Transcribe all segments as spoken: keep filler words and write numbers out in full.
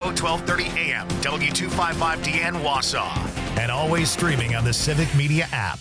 twelve thirty A M, W two fifty-five D N Wausau. And always streaming on the Civic Media app.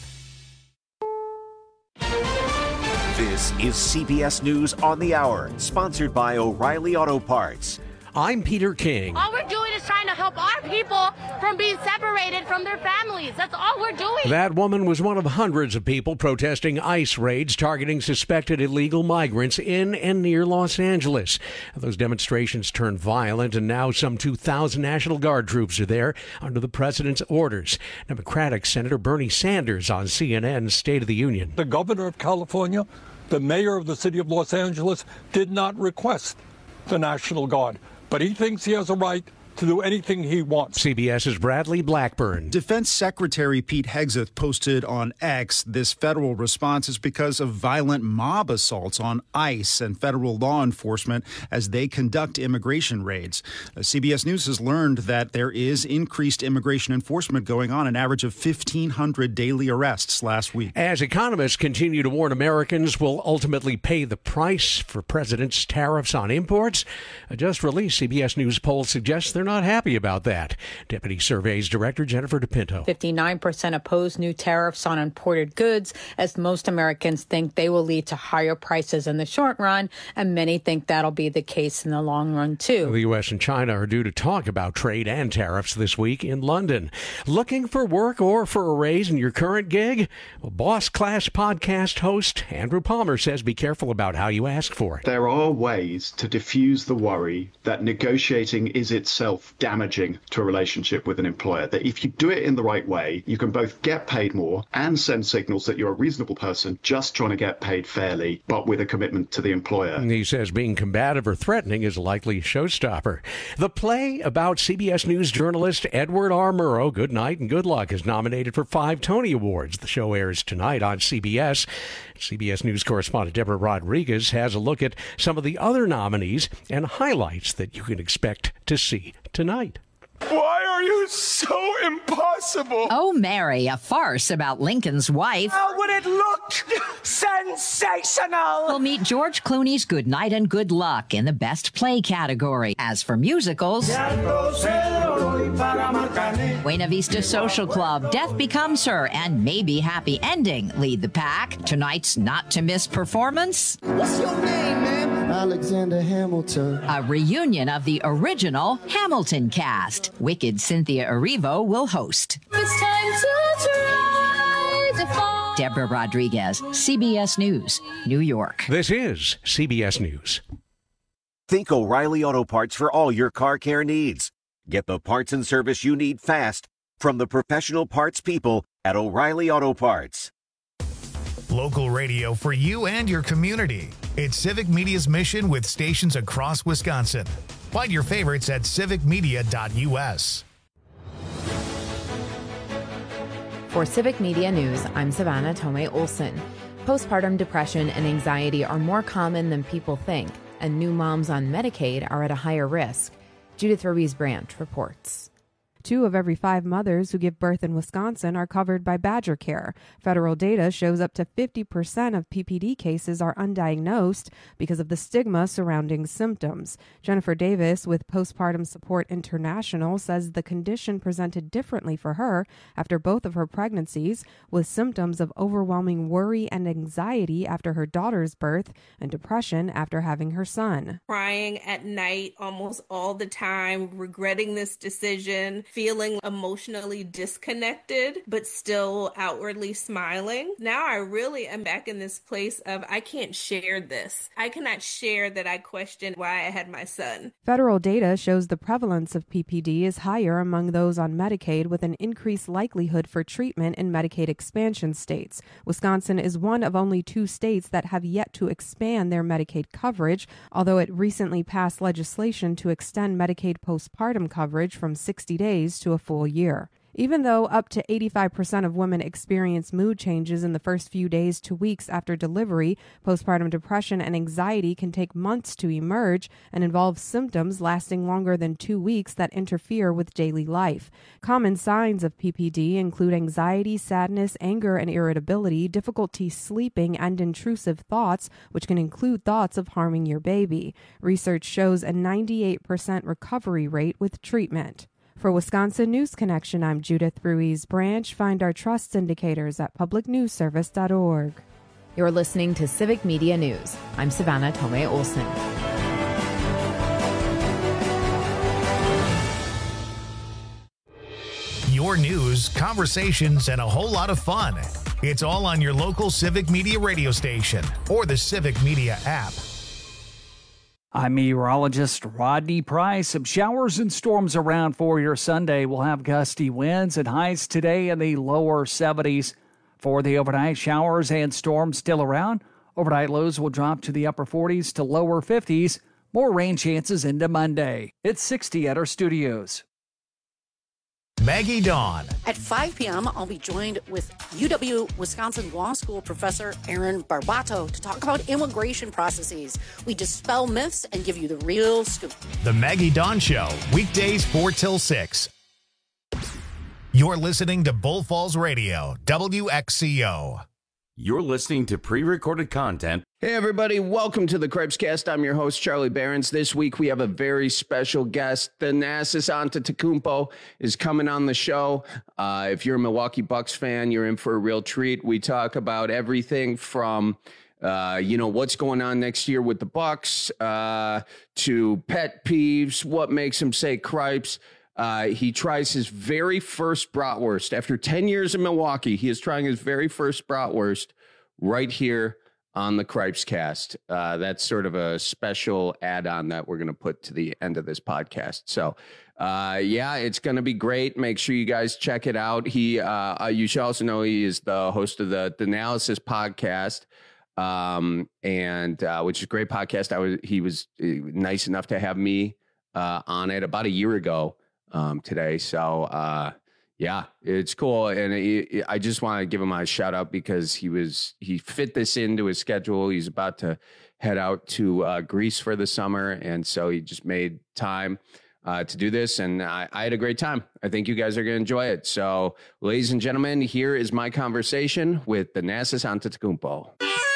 This is C B S News on the Hour, sponsored by O'Reilly Auto Parts. I'm Peter King. All we're doing is trying to help our people from being separated from their families. That's all we're doing. That woman was one of hundreds of people protesting ICE raids targeting suspected illegal migrants in and near Los Angeles. Those demonstrations turned violent, and now some two thousand National Guard troops are there under the president's orders. Democratic Senator Bernie Sanders on C N N's State of the Union. The governor of California, the mayor of the city of Los Angeles, did not request the National Guard, but he thinks he has a right to do anything he wants. CBS's Bradley Blackburn. Defense Secretary Pete Hegseth posted on X, this federal response is because of violent mob assaults on ICE and federal law enforcement as they conduct immigration raids. Uh, C B S News has learned that there is increased immigration enforcement going on, an average of fifteen hundred daily arrests last week. As economists continue to warn Americans will ultimately pay the price for president's tariffs on imports, a just released C B S News poll suggests they're not happy about that. Deputy Surveys Director Jennifer DePinto. fifty-nine percent oppose new tariffs on imported goods, as most Americans think they will lead to higher prices in the short run, and many think that'll be the case in the long run, too. The U S and China are due to talk about trade and tariffs this week in London. Looking for work or for a raise in your current gig? Well, Boss Class podcast host Andrew Palmer says be careful about how you ask for it. There are ways to diffuse the worry that negotiating is itself damaging to a relationship with an employer, that if you do it in the right way, you can both get paid more and send signals that you're a reasonable person just trying to get paid fairly, but with a commitment to the employer. He says being combative or threatening is a likely showstopper. The play about C B S News journalist Edward R. Murrow, Good Night and Good Luck, is nominated for five Tony Awards. The show airs tonight on C B S. C B S News correspondent Deborah Rodriguez has a look at some of the other nominees and highlights that you can expect to see tonight. Why are you so impossible? Oh, Mary, a farce about Lincoln's wife. How would it look? Sensational! We'll meet George Clooney's Good Night and Good Luck in the Best Play category. As for musicals, Buena Vista Social Club, Death Becomes Her, and Maybe Happy Ending lead the pack. Tonight's not-to-miss performance. What's your name, man? Alexander Hamilton. A reunion of the original Hamilton cast. Wicked Cynthia Erivo will host. It's time to try to fall. Deborah Rodriguez, C B S News, New York. This is C B S News. Think O'Reilly Auto Parts for all your car care needs. Get the parts and service you need fast from the professional parts people at O'Reilly Auto Parts. Local radio for you and your community. It's Civic Media's mission with stations across Wisconsin. Find your favorites at civic media dot U S. For Civic Media News, I'm Savannah Tomei Olson. Postpartum depression and anxiety are more common than people think, and new moms on Medicaid are at a higher risk. Judith Ruiz Branch reports. Two of every five mothers who give birth in Wisconsin are covered by Badger Care. Federal data shows up to fifty percent of P P D cases are undiagnosed because of the stigma surrounding symptoms. Jennifer Davis with Postpartum Support International says the condition presented differently for her after both of her pregnancies, with symptoms of overwhelming worry and anxiety after her daughter's birth and depression after having her son. Crying at night almost all the time, regretting this decision, feeling emotionally disconnected, but still outwardly smiling. Now I really am back in this place of I can't share this. I cannot share that I questioned why I had my son. Federal data shows the prevalence of P P D is higher among those on Medicaid, with an increased likelihood for treatment in Medicaid expansion states. Wisconsin is one of only two states that have yet to expand their Medicaid coverage, although it recently passed legislation to extend Medicaid postpartum coverage from sixty days to a full year. Even though up to eighty-five percent of women experience mood changes in the first few days to weeks after delivery, postpartum depression and anxiety can take months to emerge and involve symptoms lasting longer than two weeks that interfere with daily life. Common signs of P P D include anxiety, sadness, anger, and irritability, difficulty sleeping, and intrusive thoughts, which can include thoughts of harming your baby. Research shows a ninety-eight percent recovery rate with treatment. For Wisconsin News Connection, I'm Judith Ruiz Branch. Find our trust indicators at public news service dot org. You're listening to Civic Media News. I'm Savannah Tomei Olson. Your news, conversations, and a whole lot of fun. It's all on your local Civic Media radio station or the Civic Media app. I'm meteorologist Rodney Price. Some showers and storms around for your Sunday. We'll have gusty winds and highs today in the lower seventies. For the overnight, showers and storms still around. Overnight lows will drop to the upper forties to lower fifties. More rain chances into Monday. It's sixty at our studios. Maggie Dawn. At five p.m., I'll be joined with U W-Wisconsin Law School professor Aaron Barbato to talk about immigration processes. We dispel myths and give you the real scoop. The Maggie Dawn Show, weekdays four till six. You're listening to Bull Falls Radio, W X C O. You're listening to pre-recorded content. Hey, everybody. Welcome to the Cripescast. I'm your host, Charlie Behrens. This week, we have a very special guest. Thanasis Antetokounmpo is coming on the show. Uh, if you're a Milwaukee Bucks fan, you're in for a real treat. We talk about everything from, uh, you know, what's going on next year with the Bucks, uh, to pet peeves, what makes him say cripes. Uh, he tries his very first bratwurst. After ten years in Milwaukee, he is trying his very first bratwurst right here on the Cripescast. Uh, that's sort of a special add-on that we're going to put to the end of this podcast. So, uh, yeah, it's going to be great. Make sure you guys check it out. He, uh, you should also know he is the host of the Analysis podcast, um, and uh, which is a great podcast. I was he was nice enough to have me uh, on it about a year ago. Um, today. So, uh, yeah, it's cool. And it, I just want to give him a shout out because he was, he fit this into his schedule. He's about to head out to uh, Greece for the summer. And so he just made time uh, to do this. And I, I had a great time. I think you guys are going to enjoy it. So, ladies and gentlemen, here is my conversation with Thanasis Antetokounmpo.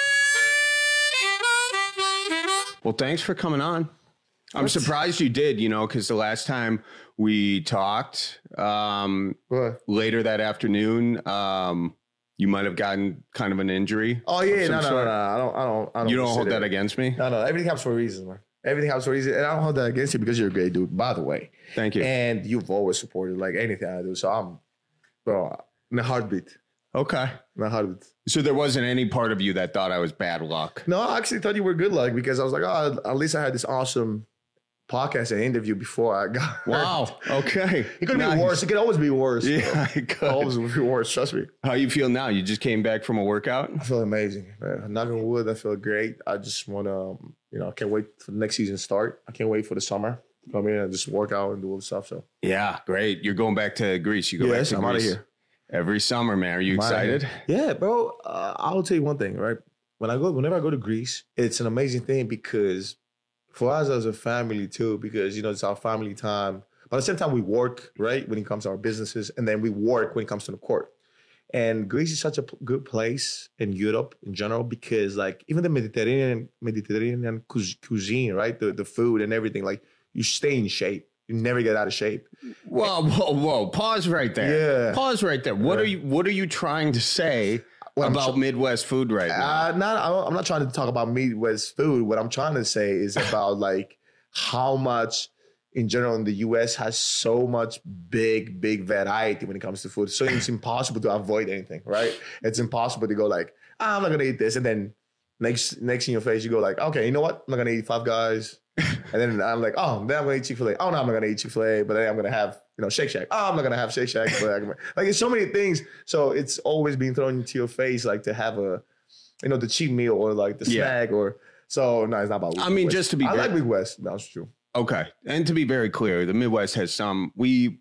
Well, thanks for coming on. I'm surprised you did, you know, because the last time we talked um, later that afternoon, um, you might have gotten kind of an injury. Oh, yeah. No, no, no, no. I don't, I don't, I don't. You don't hold that against me? No, no. Everything happens for a reason, man. Everything happens for a reason. And I don't hold that against you because you're a great dude, by the way. Thank you. And you've always supported like anything I do. So I'm, bro, in a heartbeat. Okay. In a heartbeat. So there wasn't any part of you that thought I was bad luck? No, I actually thought you were good luck because I was like, oh, at least I had this awesome podcast and interview before I got hurt. Wow. Okay. It could nice. be worse. It could always be worse. Yeah, it could always be worse. Trust me. How you feel now? You just came back from a workout? I feel amazing, man. Knock on wood, I feel great. I just want to, um, you know, I can't wait for the next season to start. I can't wait for the summer to come in and just work out and do all the stuff. So yeah, great. You're going back to Greece. You go yes, back to I'm Greece out of here every summer, man. Are you I'm excited? Yeah, bro. Uh, I'll tell you one thing, right? When I go, whenever I go to Greece, it's an amazing thing because for us as a family too, because, you know, it's our family time. But at the same time, we work, right, when it comes to our businesses, and then we work when it comes to the court. And Greece is such a p- good place in Europe in general because, like, even the Mediterranean Mediterranean cu- cuisine, right, the, the food and everything, like, you stay in shape. You never get out of shape. Whoa, whoa, whoa! Pause right there. Yeah. Pause right there. What yeah. are you? What are you trying to say What about tr- Midwest food right now? Uh, not, I'm not trying to talk about Midwest food. What I'm trying to say is about like how much in general in the U S has so much big, big variety when it comes to food. So it's impossible to avoid anything, right? It's impossible to go like, ah, I'm not going to eat this. And then next next in your face, you go like, okay, you know what? I'm not going to eat Five Guys. And then I'm like, oh, then I'm going to eat Chick-fil-A. Oh, no, I'm not going to eat Chick-fil-A. But then I'm going to have, you know, Shake Shack. Oh, I'm not going to have Shake Shack. But like, it's so many things. So it's always being thrown into your face, like to have a, you know, the cheap meal or like the yeah. snack or, so no, it's not about I mean, West. just to be I very, like Midwest. That's true. Okay. And to be very clear, the Midwest has some, we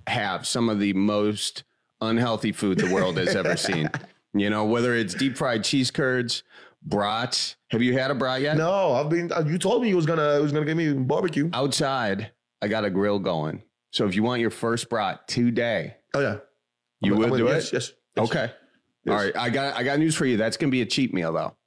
have some of the most unhealthy food the world has ever seen. You know, whether it's deep fried cheese curds, brats. Have you had a brat yet? No, I've been. You told me you was gonna, it was gonna give me barbecue. Outside, I got a grill going. So if you want your first brat today, oh yeah, you I'm, would I'm, do yes, it. Yes, yes. Okay. Yes. All right. I got. I got news for you. That's gonna be a cheat meal though.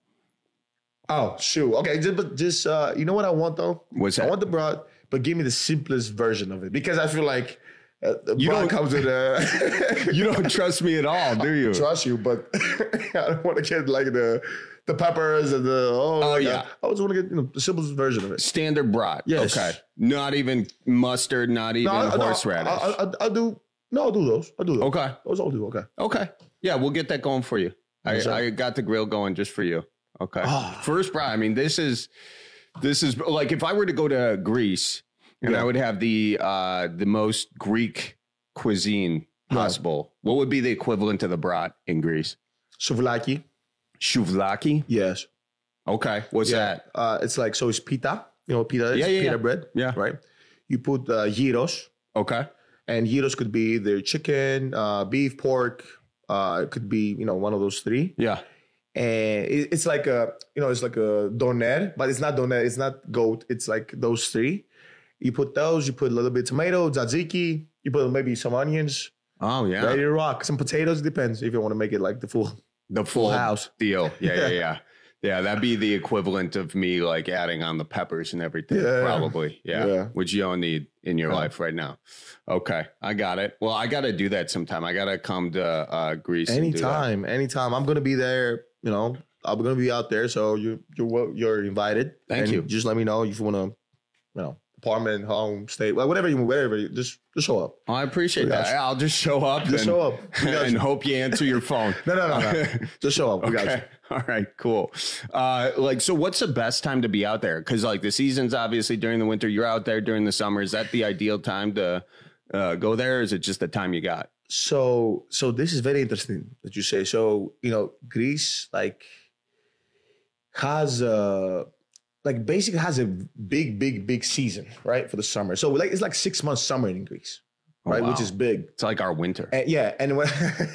Oh shoot. Okay. Just, but just uh, you know what I want though? What's that? I want the brat, but give me the simplest version of it because I feel like. Uh, the you brat don't comes with a. You don't trust me at all, do you? I trust you, but I don't want to get like the the peppers and the oh, oh like yeah. I, I just want to get you know the simplest version of it. Standard brat. Yes. Okay. Not even mustard. Not even no, horseradish. No, I, I, I do. No, I'll do those. I'll do those. Okay. Those I'll do. Okay. Okay. Yeah, we'll get that going for you. I, I got the grill going just for you. Okay. Oh. First brat. I mean, this is this is like if I were to go to Greece and yeah. I would have the uh, the most Greek cuisine possible. What would be the equivalent to the brat in Greece? Souvlaki. Souvlaki? Yes. Okay. What's yeah. that? Uh, it's like, so it's pita. You know what pita is? Yeah, yeah, pita yeah. bread. Yeah. Right? You put uh, gyros. Okay. And gyros could be either chicken, uh, beef, pork. Uh, it could be, you know, one of those three. Yeah. And it, it's like a, you know, it's like a doner, but it's not doner. It's not goat. It's like those three. You put those, you put a little bit of tomato, tzatziki, you put maybe some onions. Oh, yeah. Ready to rock. Some potatoes, depends if you want to make it like the full the full, full house deal. Yeah, yeah, yeah. Yeah, that'd be the equivalent of me like adding on the peppers and everything, yeah. probably. Yeah. yeah, which you don't need in your yeah. life right now. Okay, I got it. Well, I got to do that sometime. I got to come to uh, Greece. Anytime, anytime. I'm going to be there, you know, I'm going to be out there. So you, you're, you're invited. Thank and you. Just let me know if you want to, you know, apartment, home, state, whatever you, whatever you, just, just show up. Oh, I appreciate that. You. I'll just show up. Just and, show up. And hope you answer your phone. no, no, no, no. Just show up. We okay. got you. All right, cool. Uh, like, so what's the best time to be out there? Because like the season's obviously during the winter. You're out there during the summer. Is that the ideal time to uh, go there? Or is it just the time you got? So, so this is very interesting that you say. So, you know, Greece like has a, like basically has a big, big, big season, right? For the summer. So like, it's like six months summer in Greece, right? Oh, wow. Which is big. It's like our winter. And, yeah. And when,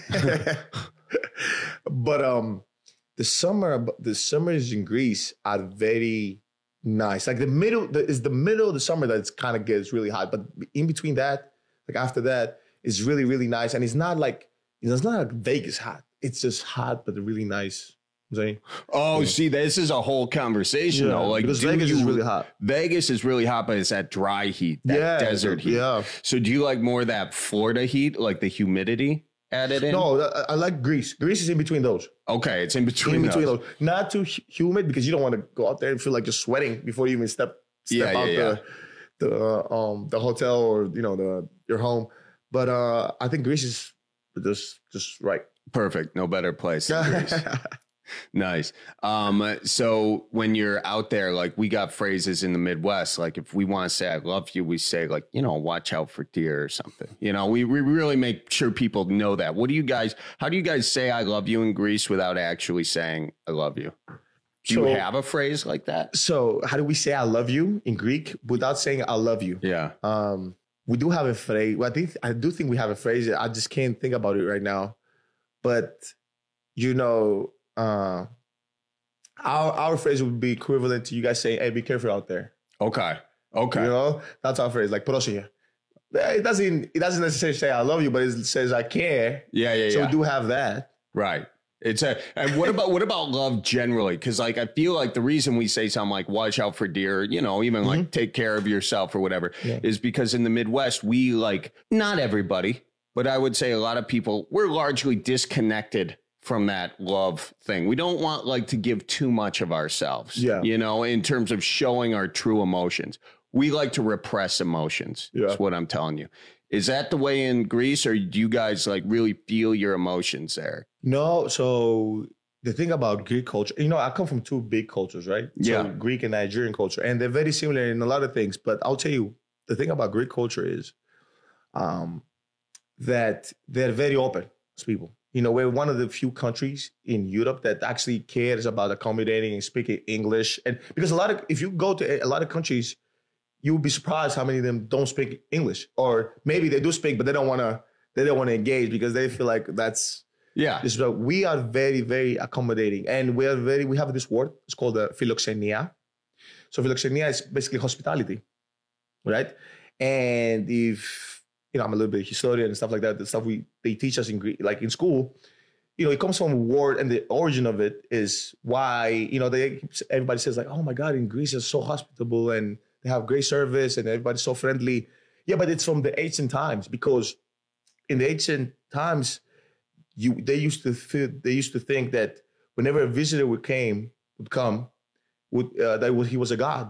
but, um, the summer, the summers in Greece are very nice. Like the middle the, is the middle of the summer that it's kind of gets really hot, but in between that, like after that, it's really really nice. And it's not like you know, it's not like Vegas hot. It's just hot, but really nice. You know what I'm saying? Oh, yeah. see, this is a whole conversation yeah, though. Like because Vegas you, is really hot. Vegas is really hot, but it's that dry heat, that yeah, desert heat. Yeah. So do you like more of that Florida heat, like the humidity? Added in? No, I, I like Greece. Greece is in between those. Okay, it's in between, in between those. those. Not too humid because you don't want to go out there and feel like you're sweating before you even step step yeah, out yeah, yeah. the the uh, um the hotel or you know the your home. But uh, I think Greece is just just right. Perfect. No better place than Greece. Nice. Um, so when you're out there, like we got phrases in the Midwest, like if we want to say I love you, we say like, you know, watch out for deer or something. You know, we, we really make sure people know that. What do you guys, how do you guys say I love you in Greece without actually saying I love you? Do so, you have a phrase like that? So how do we say I love you in Greek without saying I love you? Yeah. Um, we do have a phrase. Well, I think I do think we have a phrase. I just can't think about it right now. But, you know, Uh, our our phrase would be equivalent to you guys saying, "Hey, be careful out there." Okay, okay. You know, that's our phrase. Like "Πρόσεχε." It doesn't it doesn't necessarily say "I love you," but it says "I care." Yeah, yeah, so yeah. we do have that, right? It's a. And what about what about love generally? Because like I feel like the reason we say something like "watch out for deer," you know, even mm-hmm. like take care of yourself or whatever, yeah. is because in the Midwest we like not everybody, but I would say a lot of people we're largely disconnected from that love thing. We don't want like to give too much of ourselves, yeah. you know, in terms of showing our true emotions. We like to repress emotions. Yeah. That's what I'm telling you. Is that the way in Greece, or do you guys like really feel your emotions there? No. So the thing about Greek culture, you know, I come from two big cultures, right? Yeah. So Greek and Nigerian culture, and they're very similar in a lot of things. But I'll tell you, the thing about Greek culture is um, that they're very open as people. You know, we're one of the few countries in Europe that actually cares about accommodating and speaking English. And because a lot of, if you go to a lot of countries, you would be surprised how many of them don't speak English, or maybe they do speak, but they don't want to. They don't want to engage because they feel like that's yeah. This, we are very, very accommodating, and we are very. We have this word. It's called uh, philoxenia. So philoxenia is basically hospitality, right? And if you know, I'm a little bit of historian and stuff like that. The stuff we they teach us in Greek, like in school, you know, it comes from a word, and the origin of it is why you know they everybody says like, oh my God, in Greece is so hospitable and they have great service and everybody's so friendly. Yeah, but it's from the ancient times, because in the ancient times, you they used to feel, they used to think that whenever a visitor would came would come, would uh, that was, he was a god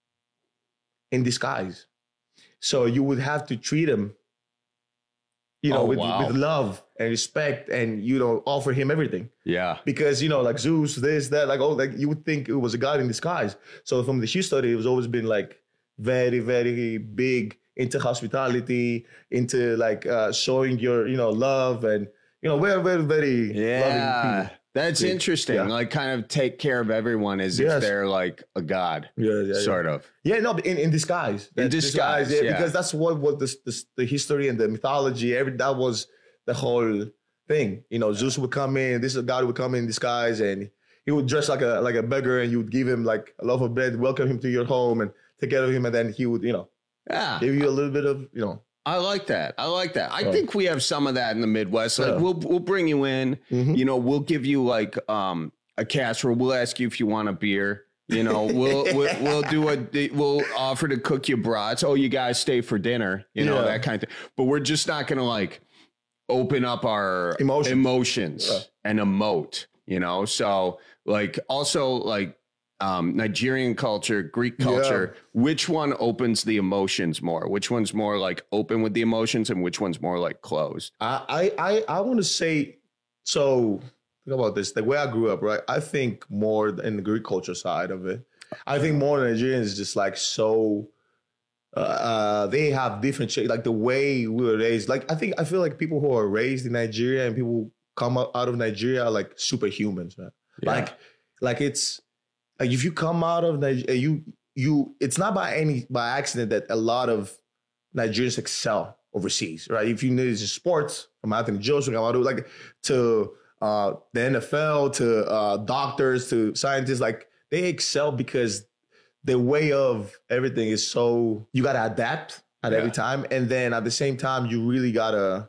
in disguise. So you would have to treat him, you know, oh, with, wow. with love and respect, and you know, offer him everything. Yeah, because you know, like Zeus, this, that, like oh, like you would think it was a god in disguise. So from the history, it was always been like very, very big into hospitality, into like uh, showing your, you know, love, and you know, we're very, very yeah. loving people. That's Yeah. interesting. Yeah. Like, kind of take care of everyone as Yes. if they're like a god, Yeah, yeah, sort yeah. of. Yeah, no, but in, in disguise. In That- disguise, yeah, yeah. because that's what what the, the the history and the mythology. Every that was the whole thing. You know, Zeus would come in. This god would come in disguise, and he would dress like a like a beggar, and you would give him like a loaf of bread, welcome him to your home, and take care of him, and then he would, you know, Yeah. give you a little bit of, you know. I like that. I like that. I Yeah. think we have some of that in the Midwest. Like Yeah. we'll we'll bring you in. You know, we'll give you like um a casserole. We'll ask you if you want a beer. You know, we'll we'll, we'll do a we'll offer to cook you brats. Oh, you guys stay for dinner. You know, Yeah. that kind of thing. But we're just not gonna like open up our Emotions. emotions Yeah. and emote. You know, so like also like. Um, Nigerian culture, Greek culture, which one opens the emotions more? Which one's more like open with the emotions and which one's more like closed? I I I, I want to say, so think about this. The way I grew up, right? I think more in the Greek culture side of it. I think more Nigerians is just like so. Uh, they have different shit. Like the way we were raised. Like I think I feel like people who are raised in Nigeria and people who come out out of Nigeria are like superhumans, man. Yeah. Like like it's. Like if you come out of Nigeria, you you it's not by any by accident that a lot of Nigerians excel overseas, right? If you know it's just sports, from Anthony Joshua, like to uh, the N F L, to uh, doctors, to scientists, like they excel because the way of everything is so you gotta adapt at Yeah. every time, and then at the same time you really gotta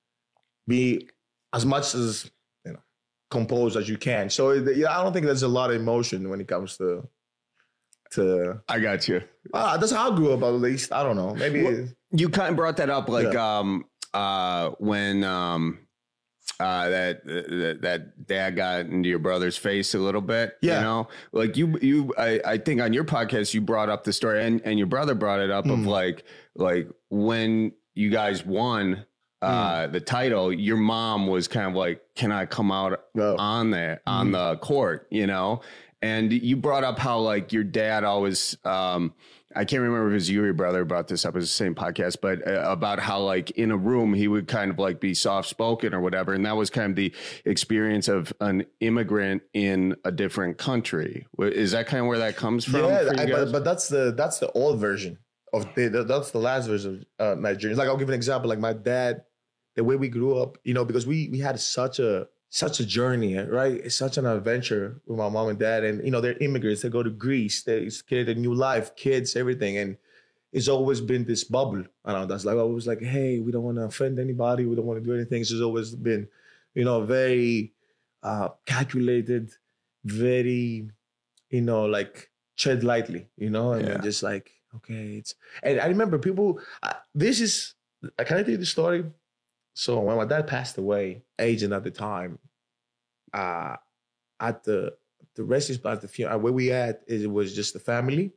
be as much as composed as you can. So yeah, I don't think there's a lot of emotion when it comes to to. I got you. Uh, that's how I grew up, at least. I don't know. Maybe Well, you kind of brought that up, like Yeah. um uh when um uh that, that that dad got into your brother's face a little bit. Yeah. You know, like you you I, I think on your podcast you brought up the story, and and your brother brought it up Mm. of like like when you guys won uh the title, your mom was kind of like, can I come out Oh. on there on Mm. the court, you know? And you brought up how like your dad always um I can't remember if it was you or your brother brought this up. It was the same podcast, but uh, about how like in a room he would kind of like be soft spoken or whatever, and that was kind of the experience of an immigrant in a different country. Is that kind of where that comes from? yeah, for you I- guys? but, but that's the that's the old version of the, the that's the last version of uh, Nigerians. Like I'll give an example. Like my dad, the way we grew up, you know, because we we had such a such a journey, right? It's such an adventure with my mom and dad, and you know they're immigrants. They go to Greece, they create a new life, kids, everything, and it's always been this bubble around us. Like always, like, hey, we don't want to offend anybody, we don't want to do anything. So it's always been, you know, very uh, calculated, very, you know, like tread lightly, you know, and Yeah. then just like, okay, it's. And I remember people. Uh, this is. Can I tell you the story? So when my dad passed away, agent at the time, uh, at the the resting spot, at the funeral, where we at, is it was just the family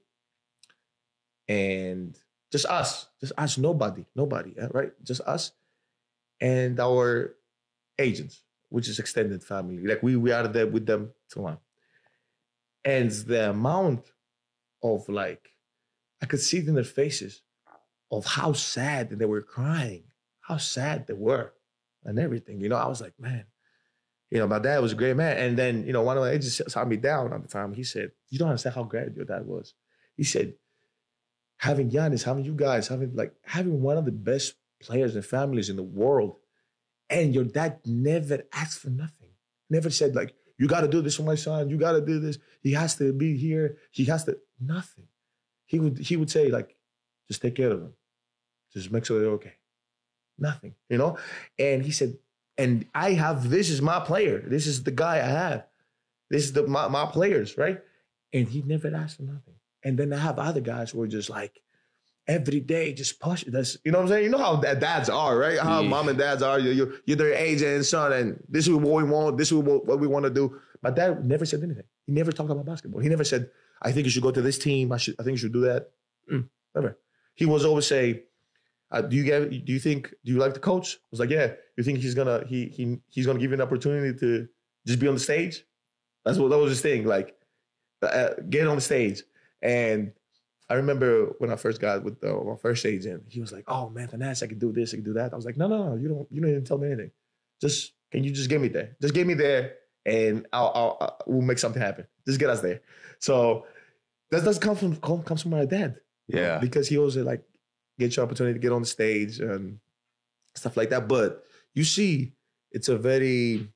and just us, just us, nobody, nobody, uh, right? Just us and our agents, which is extended family. Like we we are there with them till now. And the amount of like, I could see it in their faces of how sad they were crying. How sad they were and everything. You know, I was like, man, you know, my dad was a great man. And then, you know, one of the agents sat me down at the time. He said, you don't understand how great your dad was. He said, having Giannis, having you guys, having like having one of the best players and families in the world, and your dad never asked for nothing. Never said like, you got to do this for my son. You got to do this. He has to be here. He has to, nothing. He would, he would say like, just take care of him. Just make sure they're okay. Nothing, you know? And he said, and I have, this is my player. This is the guy I have. This is the my, my players, right? And he never asked for nothing. And then I have other guys who are just like, every day, just push. That's, you know what I'm saying? You know how dads are, right? How yeah. mom and dads are. You're, you're, you're their age and son, and this is what we want. This is what, what we want to do. My dad never said anything. He never talked about basketball. He never said, I think you should go to this team. I should. I think you should do that. Mm, never. He was always say, uh, do you get? Do you think? Do you like the coach? I was like, yeah. You think he's gonna he he he's gonna give you an opportunity to just be on the stage? That's what that was his thing. Like, uh, get on the stage. And I remember when I first got with the, my first agent, he was like, "Oh man, Thanas, I can do this, I can do that." I was like, "No, no, no, you don't. You don't even tell me anything. Just can you just get me there? Just get me there, and I'll, I'll, I'll we'll make something happen. Just get us there." So that does come from comes from my dad. Yeah, because he always like get your opportunity to get on the stage and stuff like that. But you see, it's a very,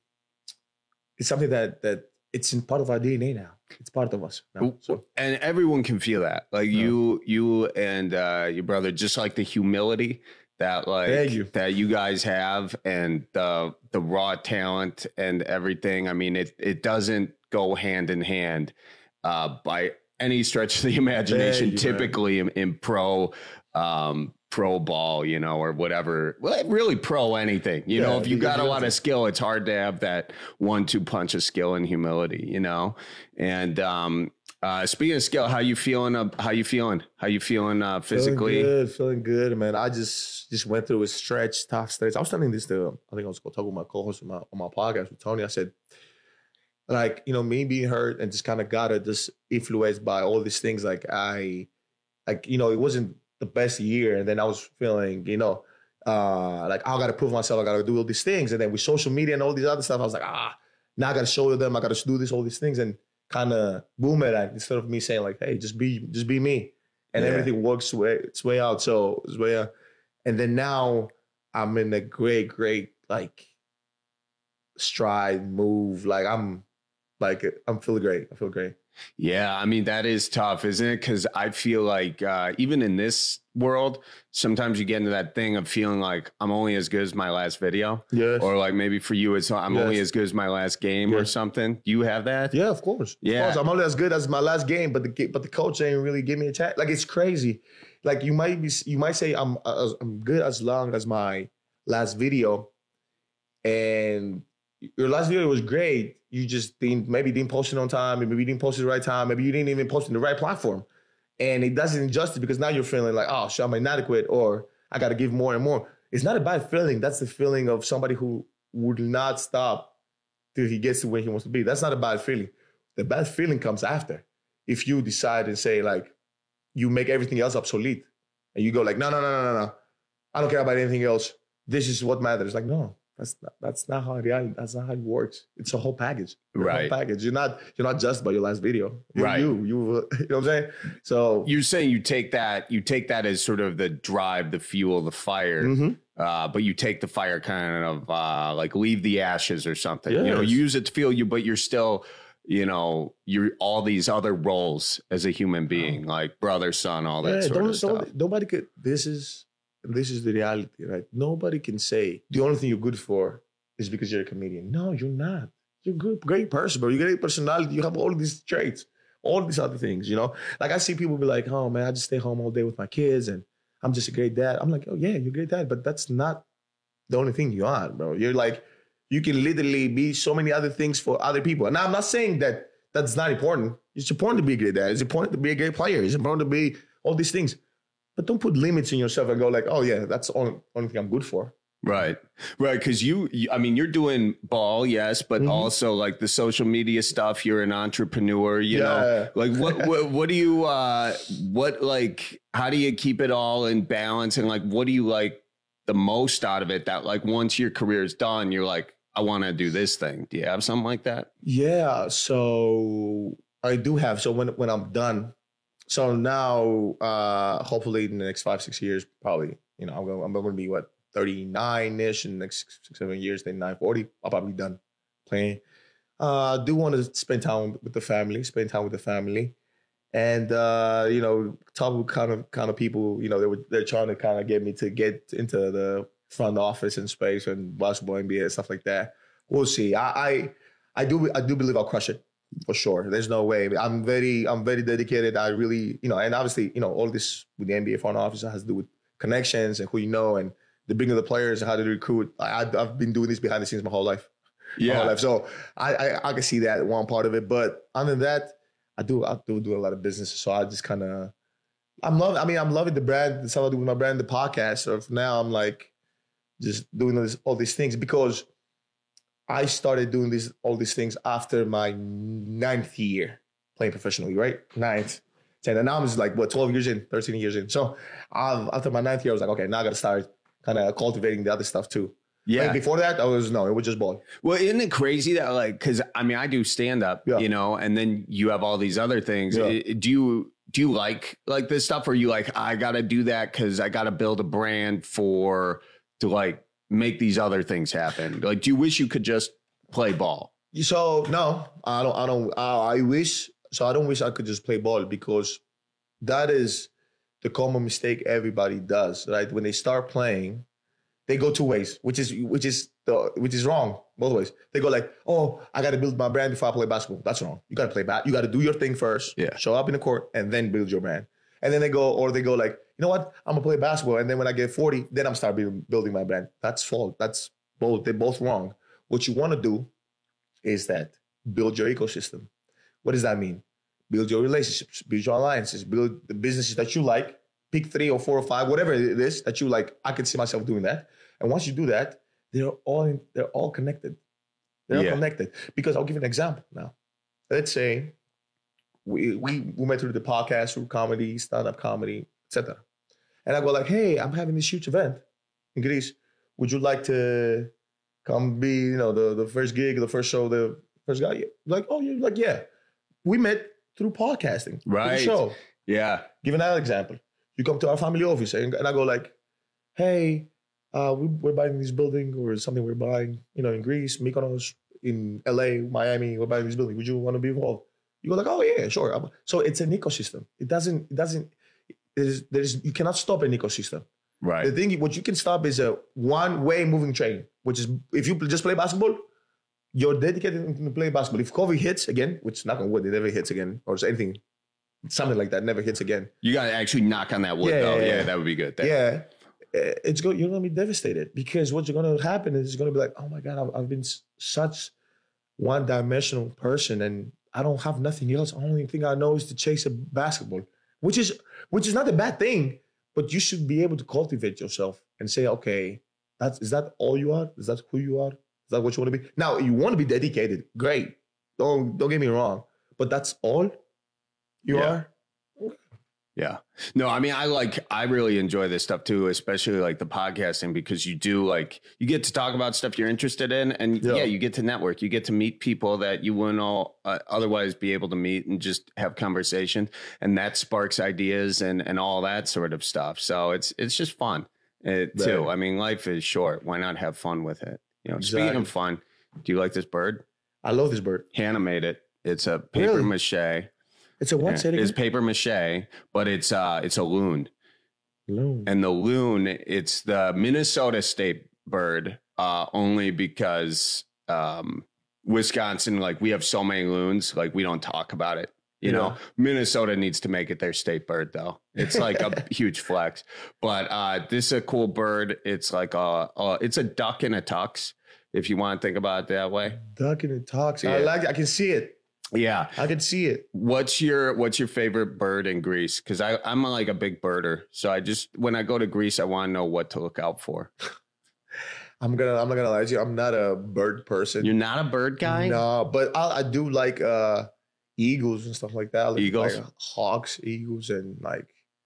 it's something that that it's in part of our D N A now. It's part of us now, so. And everyone can feel that. Like yeah. you, you and uh, your brother, just like the humility that like you. that you guys have, and the the raw talent and everything. I mean, it it doesn't go hand in hand uh, by any stretch of the imagination. You, typically in, in pro um, pro ball, you know, or whatever. Well, really pro anything. You yeah, know, if you got a lot of skill, it's hard to have that one two punch of skill and humility. You know. And um, uh, speaking of skill, how you feeling? Uh, how you feeling? How you feeling uh, physically? Feeling good, feeling good, man. I just just went through a stretch, tough stretch. I was telling this to, I think I was talking with my co-host on my, on my podcast with Tony. I said, like, you know, me being hurt and just kind of got it, just influenced by all these things. Like I, like you know, it wasn't the best year, and then I was feeling, you know, uh, like I got to prove myself. I got to do all these things, and then with social media and all these other stuff, I was like, ah, now I got to show them. I got to do this, all these things, and kind of boomerang instead of me saying like, hey, just be, just be me. And yeah. everything works way, its way out. So it's way out. And then now I'm in a great, great, like stride move. Like I'm like, I'm feeling great. I feel great. Yeah. I mean, that is tough, isn't it? Cause I feel like uh, even in this world, sometimes you get into that thing of feeling like I'm only as good as my last video. Yes. Or like maybe for you, it's I'm yes. only as good as my last game yes. or something. Do you have that? Yeah, of course. Yeah. Of course. I'm only as good as my last game, but the but the coach ain't really give me a chance. Like it's crazy. Like you might be, you might say I'm uh, I'm good as long as my last video, and your last video was great. You just didn't maybe didn't post it on time, maybe you didn't post it the right time, maybe you didn't even post it in the right platform. And it doesn't justice because now you're feeling like, oh, shit, I'm inadequate, or I got to give more and more. It's not a bad feeling. That's the feeling of somebody who would not stop till he gets to where he wants to be. That's not a bad feeling. The bad feeling comes after. If you decide and say like, you make everything else obsolete and you go like, no, no, no, no, no, no. I don't care about anything else. This is what matters. Like, no. That's not, that's not how reality. That's not how it works. It's a whole package. It's right. A whole package. You're not. You're not just by your last video. You're right. You. You. You know what I'm saying? So you're saying you take that. You take that as sort of the drive, the fuel, the fire. Mm-hmm. Uh, but you take the fire kind of uh, like leave the ashes or something. Yes. You know, you use it to fuel you, but you're still, you know, you're all these other roles as a human being, oh. like brother, son, all that yeah, sort don't, of stuff. Don't, nobody could. This is this is the reality, right? Nobody can say the only thing you're good for is because you're a comedian. No, you're not. You're a good, great person, bro. You got a great personality. You have all these traits, all these other things, you know? Like I see people be like, oh man, I just stay home all day with my kids and I'm just a great dad. I'm like, oh yeah, you're a great dad, but that's not the only thing you are, bro. You're like, you can literally be so many other things for other people. And I'm not saying that that's not important. It's important to be a great dad. It's important to be a great player. It's important to be all these things. But don't put limits in yourself and go like, oh yeah, that's the only, only thing I'm good for. Right. Right. Because you, you, I mean, you're doing ball, yes, but mm-hmm. also like the social media stuff. You're an entrepreneur, you yeah. know, like what, what, what do you, uh, what, like, how do you keep it all in balance? And like, what do you like the most out of it that like once your career is done, you're like, I want to do this thing. Do you have something like that? Yeah. So I do have. So when, when I'm done, so now, uh, hopefully in the next five, six years, probably, you know, I'm going, I'm going to be what, thirty-nine-ish in the next six, seven years, then nine, forty. I'll probably be done playing. Uh, I do want to spend time with the family, spend time with the family. And, uh, you know, talk with kind of kind of people, you know, they were, they're trying to kind of get me to get into the front office and space and basketball, N B A, and stuff like that. We'll see. I, I, I do I do believe I'll crush it for sure. There's no way. I'm very I'm very dedicated. I really, you know, and obviously, you know, all this with the N B A front office has to do with connections and who you know and the bringing of the players and how to recruit. I, I've been doing this behind the scenes my whole life. Yeah. My whole life. So I, I I can see that one part of it. But other than that, I do I do do a lot of business. So I just kind of I'm loving. I mean, I'm loving the brand. The stuff I do with my brand, the podcast. So now I'm like just doing all, this, all these things because I started doing this all these things after my ninth year playing professionally, right? Ninth, ten, and now I'm just like what twelve years in, thirteen years in. So um, after my ninth year, I was like, okay, now I got to start kind of cultivating the other stuff too. Yeah. Like before that, I was no, it was just ball. Well, isn't it crazy that like, because I mean, I do stand up, yeah. you know, and then you have all these other things. Yeah. Do you do you like like this stuff, or are you like, I got to do that because I got to build a brand for to like make these other things happen? Like, do you wish you could just play ball? So no, I don't. I don't. Uh, I wish. So I don't wish I could just play ball because that is the common mistake everybody does. Right, when they start playing, they go two ways, which is which is the which is wrong both ways. They go like, oh, I got to build my brand before I play basketball. That's wrong. You got to play bat. You got to do your thing first. Yeah. Show up in the court and then build your brand. And then they go, or they go like, you know what? I'm gonna play basketball, and then when I get forty, then I'm start building, building my brand. That's false. That's both. They're both wrong. What you want to do is that build your ecosystem. What does that mean? Build your relationships, build your alliances, build the businesses that you like. Pick three or four or five, whatever it is that you like. I can see myself doing that. And once you do that, they're all in, they're all connected. They're yeah. all connected. Because I'll give you an example now. Let's say we we we met through the podcast, through comedy, stand-up comedy, et cetera. And I go like, hey, I'm having this huge event in Greece. Would you like to come be, you know, the, the first gig, the first show, the first guy? Like, oh, you're like, yeah. We met through podcasting. Right. Through the show. Yeah. Give another example. You come to our family office and, and I go like, hey, uh, we, we're buying this building or something we're buying, you know, in Greece, Mykonos, in L A, Miami, we're buying this building. Would you want to be involved? You go like, oh yeah, sure. So it's an ecosystem. It doesn't, it doesn't, there's, there's, you cannot stop an ecosystem. Right. The thing, what you can stop is a one-way moving train, which is if you just play basketball, you're dedicated to play basketball. If COVID hits again, which knock on wood, it never hits again, or anything, something like that never hits again. You got to actually knock on that wood, yeah, though. Yeah, yeah, that would be good. There. Yeah. It's go, you're going to be devastated because what's going to happen is it's going to be like, oh my God, I've, I've been such one-dimensional person and I don't have nothing else. The only thing I know is to chase a basketball, which is which is not a bad thing, but you should be able to cultivate yourself and say, okay, that's is that all you are? Is that who you are? Is that what you want to be? Now, you want to be dedicated. Great. Don't don't get me wrong. But that's all you yeah. are? Yeah. No, I mean, I like, I really enjoy this stuff too, especially like the podcasting, because you do like, you get to talk about stuff you're interested in. And yeah, yeah you get to network, you get to meet people that you wouldn't all uh, otherwise be able to meet and just have conversation. And that sparks ideas and, and all that sort of stuff. So it's, it's just fun it, too. Right. I mean, life is short. Why not have fun with it? You know, exactly. Speaking of fun, do you like this bird? I love this bird. Hannah made it. It's a paper really? mache. It's a what? Yeah, it's paper mache, but it's uh it's a loon. Loon. And the loon, it's the Minnesota state bird, uh, only because um Wisconsin, like we have so many loons, like we don't talk about it. You yeah. know, Minnesota needs to make it their state bird, though. It's like a huge flex. But uh, this is a cool bird. It's like a, a it's a duck in a tux, if you want to think about it that way. Duck in a tux. Yeah. I like it. I can see it. Yeah, I can see it. What's your What's your favorite bird in Greece? Because I I'm like a big birder, so I just when I go to Greece, I want to know what to look out for. I'm gonna I'm not gonna lie to you. I'm not a bird person. You're not a bird guy? No, but I, I do like uh, eagles and stuff like that. I like, eagles, like hawks, eagles, and like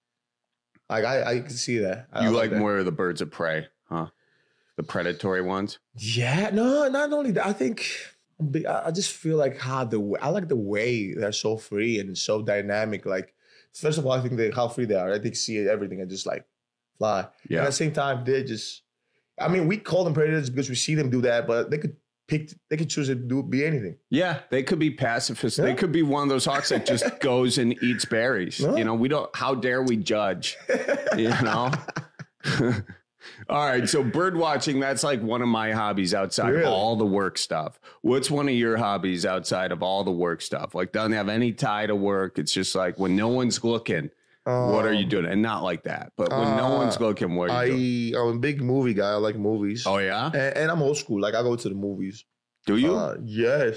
like I I can see that. I you like, like more of the birds of prey, huh? The predatory ones. Yeah, no, not only that. I think. I just feel like how the I like the way they're so free and so dynamic. Like first of all, I think they how free they are. I think see everything and just like fly. Yeah. And at the same time, they just, I mean, we call them predators because we see them do that, but they could pick, they could choose to do be anything. Yeah, they could be pacifists. Yeah. They could be one of those hawks that just goes and eats berries. Yeah. You know, we don't, how dare we judge, you know? All right, so bird watching, that's like one of my hobbies outside Really? of all the work stuff. What's one of your hobbies outside of all the work stuff? Like, doesn't have any tie to work. It's just like when no one's looking, um, what are you doing? And not like that, but when uh, no one's looking, what are you I, doing? I'm a big movie guy. I like movies. Oh, yeah? And, and I'm old school. Like, I go to the movies. Do you? Uh, yes.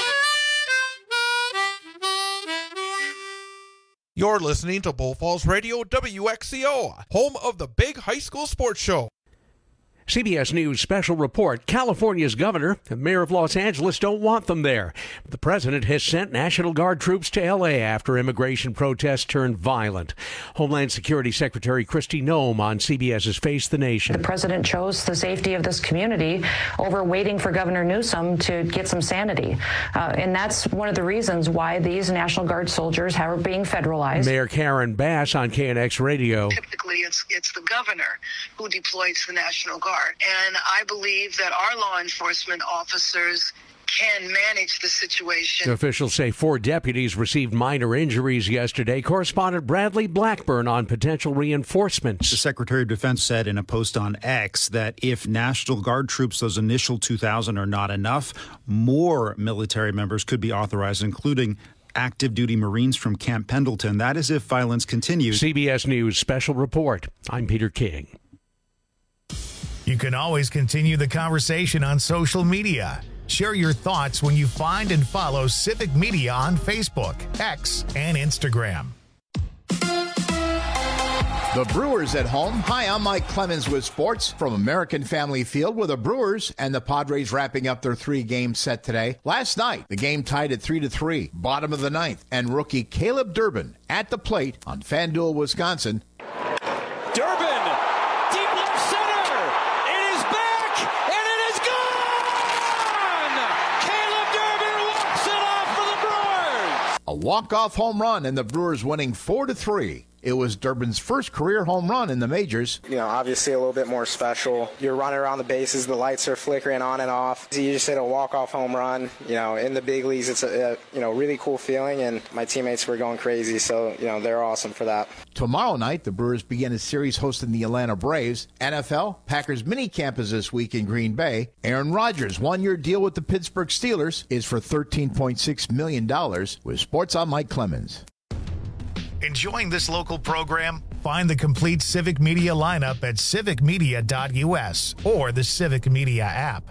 You're listening to Bull Falls Radio W X C O, home of the big high school sports show. C B S News special report. California's governor and mayor of Los Angeles don't want them there. The president has sent National Guard troops to L A after immigration protests turned violent. Homeland Security Secretary Kristi Noem on CBS's Face the Nation. The president chose the safety of this community over waiting for Governor Newsom to get some sanity. Uh, and that's one of the reasons why these National Guard soldiers are being federalized. Mayor Karen Bass on K N X Radio. Typically, it's, it's the governor who deploys the National Guard. And I believe that our law enforcement officers can manage the situation. Officials say four deputies received minor injuries yesterday. Correspondent Bradley Blackburn on potential reinforcements. The Secretary of Defense said in a post on X that if National Guard troops, those initial two thousand, are not enough, more military members could be authorized, including active duty Marines from Camp Pendleton. That is if violence continues. C B S News special report. I'm Peter King. You can always continue the conversation on social media. Share your thoughts when you find and follow Civic Media on Facebook, X, and Instagram. The Brewers at home. Hi, I'm Mike Clemens with sports from American Family Field, where the Brewers and the Padres wrapping up their three-game set today. Last night, the game tied at three to three, bottom of the ninth, and rookie Caleb Durbin at the plate on FanDuel, Wisconsin. Durbin! A walk-off home run, and the Brewers winning four to three. It was Durbin's first career home run in the majors. You know, obviously a little bit more special. You're running around the bases, the lights are flickering on and off. You just hit a walk-off home run. You know, in the big leagues, it's a, a you know really cool feeling, and my teammates were going crazy, so you know they're awesome for that. Tomorrow night, the Brewers begin a series hosting the Atlanta Braves. N F L, Packers minicamp is this week in Green Bay. Aaron Rodgers' one-year deal with the Pittsburgh Steelers is for thirteen point six million dollars. With sports, I'm Mike Clemens. Enjoying this local program? Find the complete Civic Media lineup at civic media dot u s or the Civic Media app.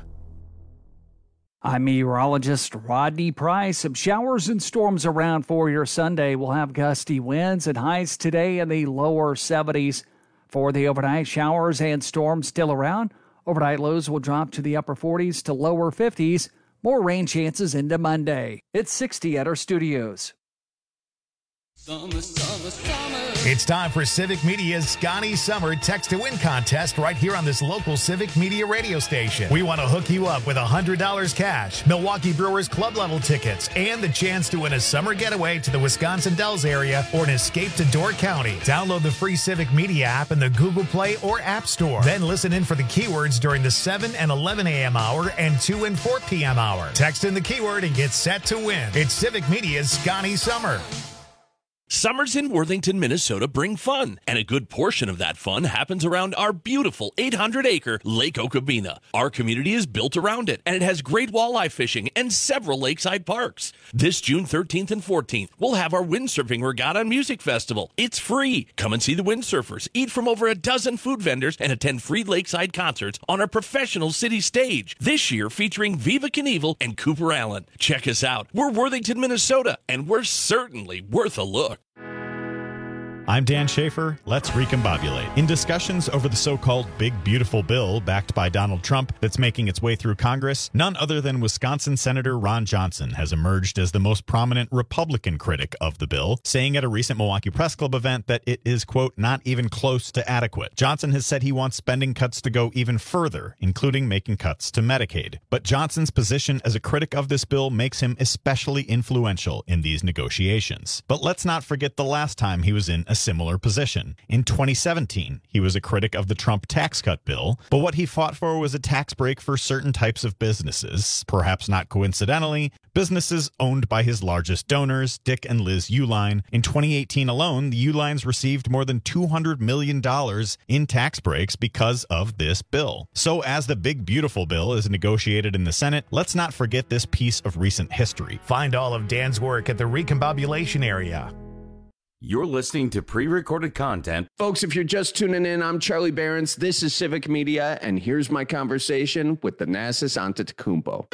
I'm meteorologist Rodney Price. Some showers and storms around for your Sunday. We'll have gusty winds and highs today in the lower seventies. For the overnight, showers and storms still around. Overnight lows will drop to the upper forties to lower fifties. More rain chances into Monday. It's sixty at our studios. Summer, summer, summer. It's time for Civic Media's Scotty Summer Text to Win contest right here on this local Civic Media radio station. We want to hook you up with one hundred dollars cash, Milwaukee Brewers club level tickets, and the chance to win a summer getaway to the Wisconsin Dells area or an escape to Door County. Download the free Civic Media app in the Google Play or App Store. Then listen in for the keywords during the seven and eleven a.m. hour and two and four p.m. hour. Text in the keyword and get set to win. It's Civic Media's Scotty Summer. Summers in Worthington, Minnesota bring fun, and a good portion of that fun happens around our beautiful eight hundred acre Lake Okabena. Our community is built around it, and it has great walleye fishing and several lakeside parks. This June thirteenth and fourteenth, we'll have our Windsurfing Regatta and Music Festival. It's free. Come and see the windsurfers, eat from over a dozen food vendors, and attend free lakeside concerts on our professional city stage. This year featuring Viva Knievel and Cooper Allen. Check us out. We're Worthington, Minnesota, and we're certainly worth a look. I'm Dan Schaefer. Let's recombobulate. In discussions over the so-called Big Beautiful Bill backed by Donald Trump that's making its way through Congress, none other than Wisconsin Senator Ron Johnson has emerged as the most prominent Republican critic of the bill, saying at a recent Milwaukee Press Club event that it is, quote, not even close to adequate. Johnson has said he wants spending cuts to go even further, including making cuts to Medicaid. But Johnson's position as a critic of this bill makes him especially influential in these negotiations. But let's not forget the last time he was in a similar position. In twenty seventeen, he was a critic of the Trump tax cut bill, but what he fought for was a tax break for certain types of businesses. Perhaps not coincidentally, businesses owned by his largest donors, Dick and Liz Uihlein. In twenty eighteen alone, the Uihleins received more than two hundred million dollars in tax breaks because of this bill. So as the Big Beautiful Bill is negotiated in the Senate, let's not forget this piece of recent history. Find all of Dan's work at the Recombobulation area. You're listening to pre-recorded content. Folks, if you're just tuning in, I'm Charlie Behrens. This is Civic Media, and here's my conversation with Thanasis Antetokounmpo.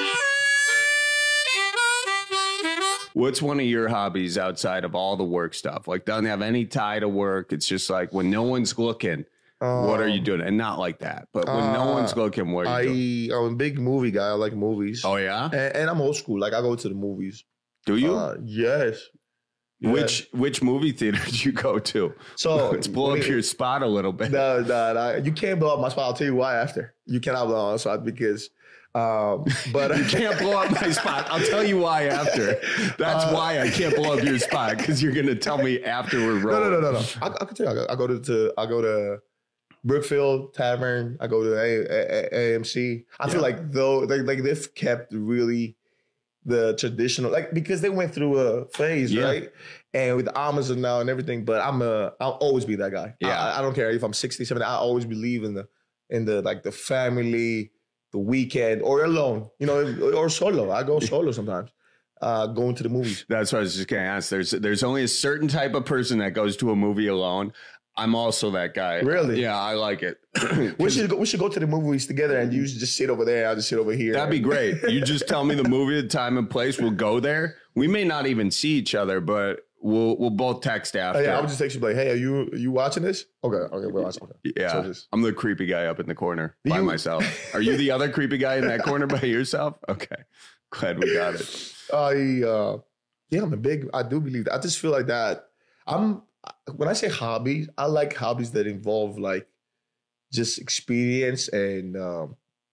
What's one of your hobbies outside of all the work stuff? Like, doesn't have any tie to work. It's just like when no one's looking, um, what are you doing? And not like that, but when uh, no one's looking, what are you I, doing? I'm a big movie guy. I like movies. Oh, yeah? And, and I'm old school. Like, I go to the movies. Do you? Uh, yes. Yeah. Which which movie theater did you go to? So let's blow up your spot a little bit. No, no, no, you can't blow up my spot. I'll tell you why after. You cannot blow up my spot because, um, but you can't blow up my spot. I'll tell you why after. That's uh, why I can't blow up your spot because you're gonna tell me after we're rolling. No, no, no, no, no. I, I can tell you. I go, I go to, to I go to Brookfield Tavern. I go to A- A- A M C. I yeah. feel like though, like, like they've kept really. The traditional, like, because they went through a phase, yeah. right? And with Amazon now and everything, but I'm a, I'll always be that guy. Yeah. I, I don't care if I'm sixty, seventy, I always believe in the, in the, like the family, the weekend, or alone, you know, or solo. I go solo sometimes, uh, going to the movies. That's what I was just going to ask. There's, there's only a certain type of person that goes to a movie alone. I'm also that guy. Really? Yeah, I like it. we should go, we should go to the movies together, and you just sit over there. I'll just sit over here. That'd be great. You just tell me the movie, the time and place. We'll go there. We may not even see each other, but we'll we'll both text after. Oh, yeah, I'll just text you like, "Hey, are you are you watching this?" Okay, okay, we're watching. Okay. Yeah, so just, I'm the creepy guy up in the corner by you, myself. Are you the other creepy guy in that corner by yourself? Okay, glad we got it. I uh, yeah, I'm a big. I do believe that. I just feel like that. I'm. When I say hobbies, I like hobbies that involve like just experience and um,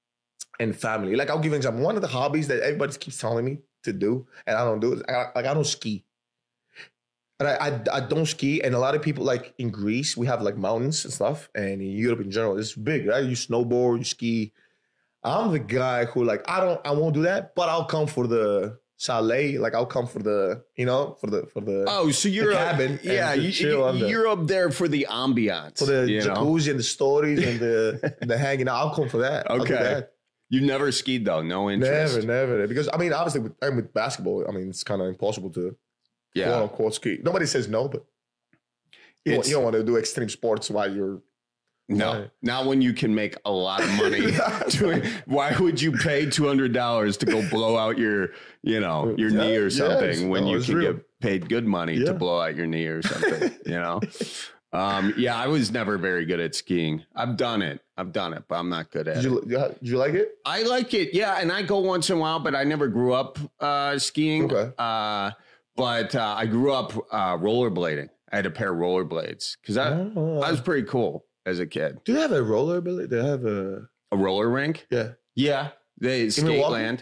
and family. Like I'll give you an example. One of the hobbies that everybody keeps telling me to do, and I don't do it. I, like I don't ski, and I, I I don't ski. And a lot of people like in Greece, we have like mountains and stuff, and in Europe in general, it's big. Right? You snowboard, you ski. I'm the guy who like I don't I won't do that, but I'll come for the chalet, like I'll come for the, you know, for the for the oh, so you're the cabin, up, yeah, you, you, you're up there for the ambiance, for the you jacuzzi know? and the stories and the the hanging out. I'll come for that. Okay, that. You've never skied though, no interest. Never, never, because I mean, obviously, with, and with basketball, I mean, it's kind of impossible to yeah. quote unquote ski. Nobody says no, but you don't, you don't want to do extreme sports while you're. No, right. Not when you can make a lot of money. doing, why would you pay two hundred dollars to go blow out your, you know, your yeah, knee or something yes. when no, you can real. get paid good money yeah. to blow out your knee or something, you know? Um, yeah, I was never very good at skiing. I've done it. I've done it, but I'm not good at did you, it. Did you like it? I like it. Yeah. And I go once in a while, but I never grew up uh, skiing. Okay. Uh, but uh, I grew up uh, rollerblading. I had a pair of rollerblades because I, oh. I was pretty cool. As a kid. Do they have a roller ability? They have a a roller rink? Yeah. Yeah. They Skateland.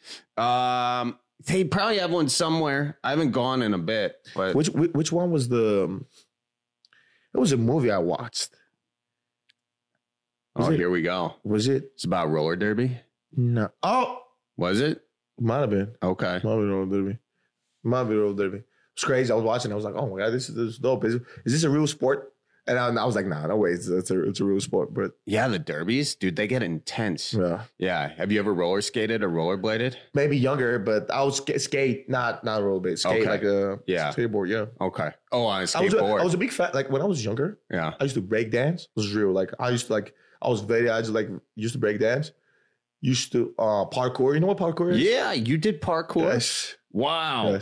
Um they probably have one somewhere. I haven't gone in a bit. But which which one was the it was a movie I watched. Was oh, it, here we go. Was it? It's about roller derby? No. Oh. Was it? Might have been. Okay. Might have been roller derby. Might have been roller derby. It's crazy. I was watching. I was like, oh my God, this is, this is dope. Is, is this a real sport? And I, I was like, nah, no way. It's, it's, a, it's a real sport. But yeah, the derbies, dude, they get intense. Yeah. Yeah. Have you ever roller skated or rollerbladed? Maybe younger, but I was sk- skate, not not rollerblade. Skate okay. like a yeah. skateboard, yeah. Okay. Oh, on a skateboard. I was a, I was a big fan. Like when I was younger, yeah, I used to break dance. It was real. Like I used to like, I was very, I just like used to break dance. Used to uh, parkour. You know what parkour is? Yeah, you did parkour? Yes. Wow. Yes.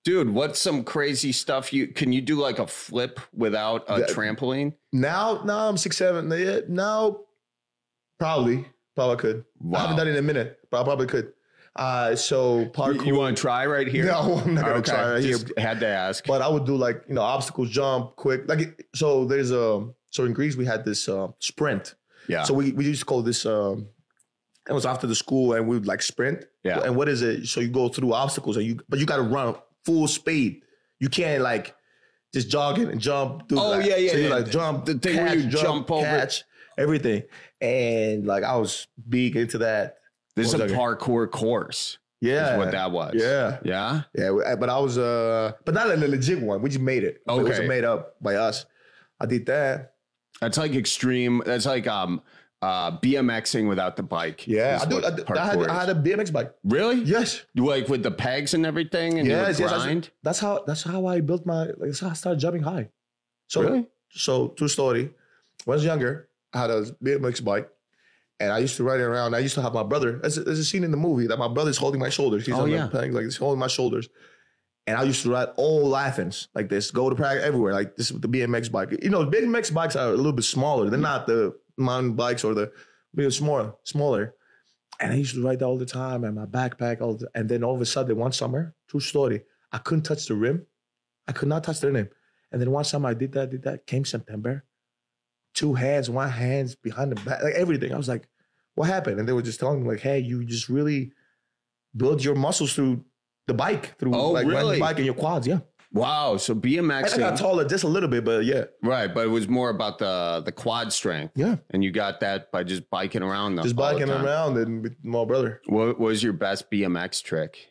Dude, what's some crazy stuff you can you do like a flip without a That- trampoline? Now, now I'm six seven. Yeah, now probably, probably could. Wow. I haven't done it in a minute, but I probably could. Uh, so parkour. You, you want to try right here? No, I'm not gonna Okay, try right just here. Had to ask. But I would do like you know obstacles, jump quick. Like so, there's a so in Greece we had this uh, sprint. Yeah. So we we used to call this. Um, it was after the school, and we would like sprint. Yeah. And what is it? So you go through obstacles, and you but you got to run full speed. You can't like just jogging and jump. Do Oh, like, yeah, yeah, So you yeah. like jump, The thing catch, where you jump over. catch, everything. And like I was big into that. This is a What was I- parkour course. Yeah, is what that was. Yeah, Yeah. yeah. But I was uh, but not a legit one. We just made it. It was Okay. made up by us. I did that. That's like extreme. That's like um uh BMXing without the bike. Yeah, is I do. what I, did- I parkour had is. I had a B M X bike. Really? Yes. Like with the pegs and everything, and Yes, you yes. would That's, grind. that's how that's how I built my. Like, that's how I started jumping high. So Really? so true story. When I was younger, I had a B M X bike. And I used to ride it around. I used to have my brother. There's a, there's a scene in the movie that my brother's holding my shoulders. He's Oh, on yeah. the peg, like he's holding my shoulders. And I used to ride all Laughings like this, go to practice everywhere, like this with the B M X bike. You know, B M X bikes are a little bit smaller. They're not the mountain bikes or the they're smaller, smaller. And I used to ride that all the time and my backpack all the and then all of a sudden one summer, true story, I couldn't touch the rim. I could not touch the rim. And then one summer I did that, did that, came September, two hands, one hands behind the back, like everything. I was like, what happened? And they were just telling me like, hey, you just really build your muscles through the bike, through Oh, like riding really? the bike and your quads, yeah. Wow. So And BMXing. I got taller just a little bit, but yeah. Right, but it was more about the the quad strength. Yeah. And you got that by just biking around them. Just all the biking time. around and with my brother. What was your best B M X trick?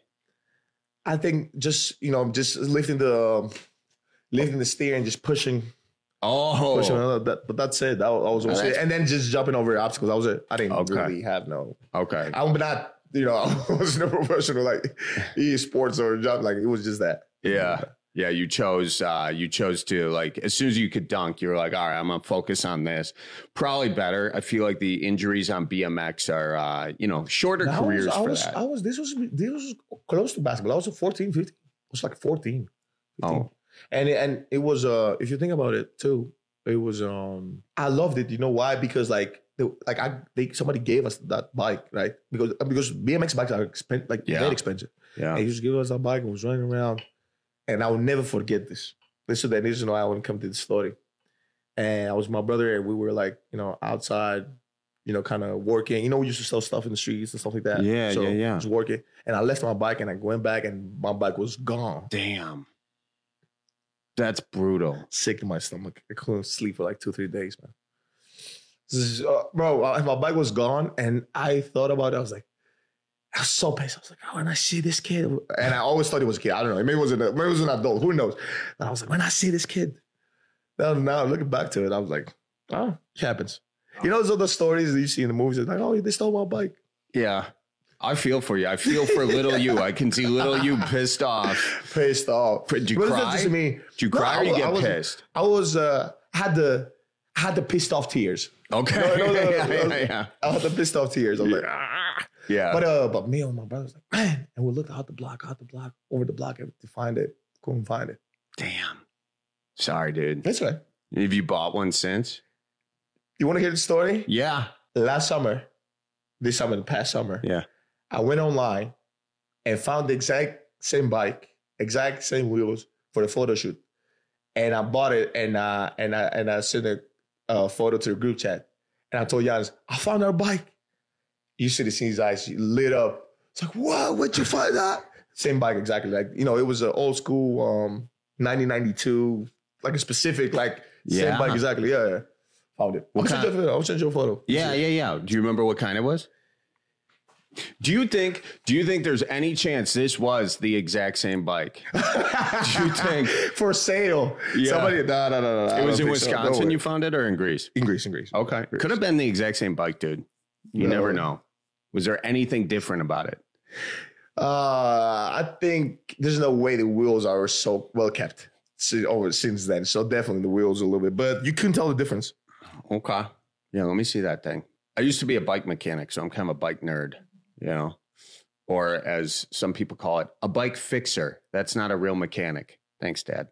I think just, you know, just lifting the um, lifting the steer and just pushing. Oh. Pushing another, that, but that's it. That was, was Oh, it. that's- And then just jumping over obstacles. That was it. I didn't Okay. really have no. Okay. I'm not, you know, I wasn't a professional like e-sports or jump. Like it was just that. Yeah. Yeah, you chose uh you chose to like as soon as you could dunk, you were like, all right, I'm gonna focus on this. Probably better. I feel like the injuries on B M X are uh, you know, shorter I was- careers I for was, that. I was, this was, this was close to basketball. I was a fourteen, fifteen. I was like fourteen. fifteen. Oh. And it, and it was uh if you think about it too, it was um I loved it. You know why? Because like the, like I they somebody gave us that bike, right? Because because B M X bikes are expen- like Yeah. very expensive. Yeah. And he just gave us that bike and was running around. And I will never forget this. This is the reason why I want to come to the story. And I was with my brother and we were like, you know, outside, you know, kind of working. You know, we used to sell stuff in the streets and stuff like that. Yeah, so yeah, yeah. I was working. And I left my bike and I went back and my bike was gone. Damn. That's brutal. Sick in my stomach. I couldn't sleep for like two, three days, man. This is, uh, bro, uh, my bike was gone and I thought about it. I was like, I was so pissed. I was like, oh, when I see this kid, and I always thought he was a kid. I don't know. Maybe it was an, maybe it was an adult. Who knows? And I was like, when I see this kid, now, now looking back to it, I was like, oh, it happens. You know, those other stories that you see in the movies. It's like, oh, they stole my bike. Yeah. I feel for you. I feel for little you. I can see little you pissed off. Pissed off. Did you What does cry? that to me? Did you No, cry I or you was- I get was- pissed? I was uh, had the had the pissed off tears. Okay. No, no, no, no, yeah, no. yeah, yeah. I had the pissed off tears. I was like, ah. Yeah. But uh, but me and my brother was like, man, and we looked out the block, out the block, over the block to find it. Couldn't find it. Damn. Sorry, dude. That's right. Have you bought one since? You want to hear the story? Yeah. Last summer, this summer, the past summer, Yeah. I went online and found the exact same bike, exact same wheels for the photo shoot, and I bought it and uh and I and I sent a uh, photo to the group chat, and I told Giannis, I found our bike. You should have seen his eyes he lit up. It's like, what? Where'd you find that? Same bike exactly. Like, you know, it was an old school um nineteen ninety-two, like a specific like Yeah. same bike exactly. Yeah, yeah. Found it. What I'll send kind- you a photo. I'll send you a photo. Yeah, yeah, yeah. Do you remember what kind it was? Do you think do you think there's any chance this was the exact same bike? Do you think for sale? Yeah. Somebody, no, no, no, no. I It was don't in think so. No Wisconsin way. you found it or in Greece? In Greece, in Greece. Okay. Greece. Could have been the exact same bike, dude. You No. never know. Was there anything different about it? Uh, I think there's no way the wheels are so well kept si- over since then. So definitely the wheels a little bit, but you couldn't tell the difference. Okay. Yeah, let me see that thing. I used to be a bike mechanic, so I'm kind of a bike nerd, you know. or as some people call it, a bike fixer. That's not a real mechanic. Thanks, Dad.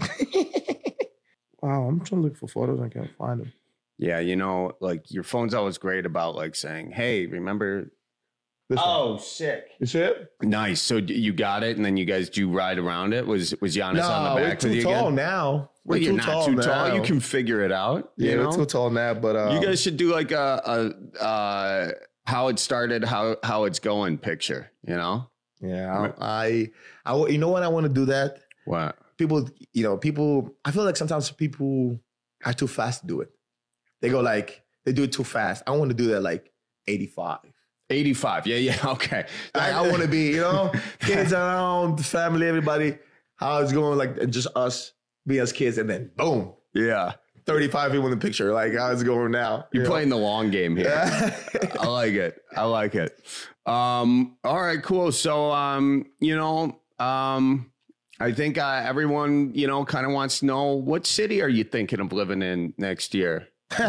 Wow, I'm trying to look for photos. I can't find them. Yeah, you know, like your phone's always great about like saying, hey, remember? This oh, one. sick. You see it? Nice. So d- you got it, and then you guys do ride around it? Was was Giannis No, on the we're back too with you tall again? now. We're Well, you're too not tall too now. tall. You can figure it out. Yeah, you know? we're too tall now, but um, you guys should do like a, a uh, how it started, how how it's going picture. You know? Yeah, I, I, I you know what I want to do that. What? People, you know, people. I feel like sometimes people are too fast to do it. They go like they do it too fast. I want to do that like eighty-five. eighty-five. Yeah, yeah. Okay. Like, I want to be, you know, kids around, the family, everybody. How it's going, like just us being as kids, and then boom, yeah, thirty-five people in the picture. Like how's it going now? You're you playing know? the long game here. I like it. I like it. Um, all right, cool. So, um, you know, um, I think uh, everyone, you know, kind of wants to know, what city are you thinking of living in next year?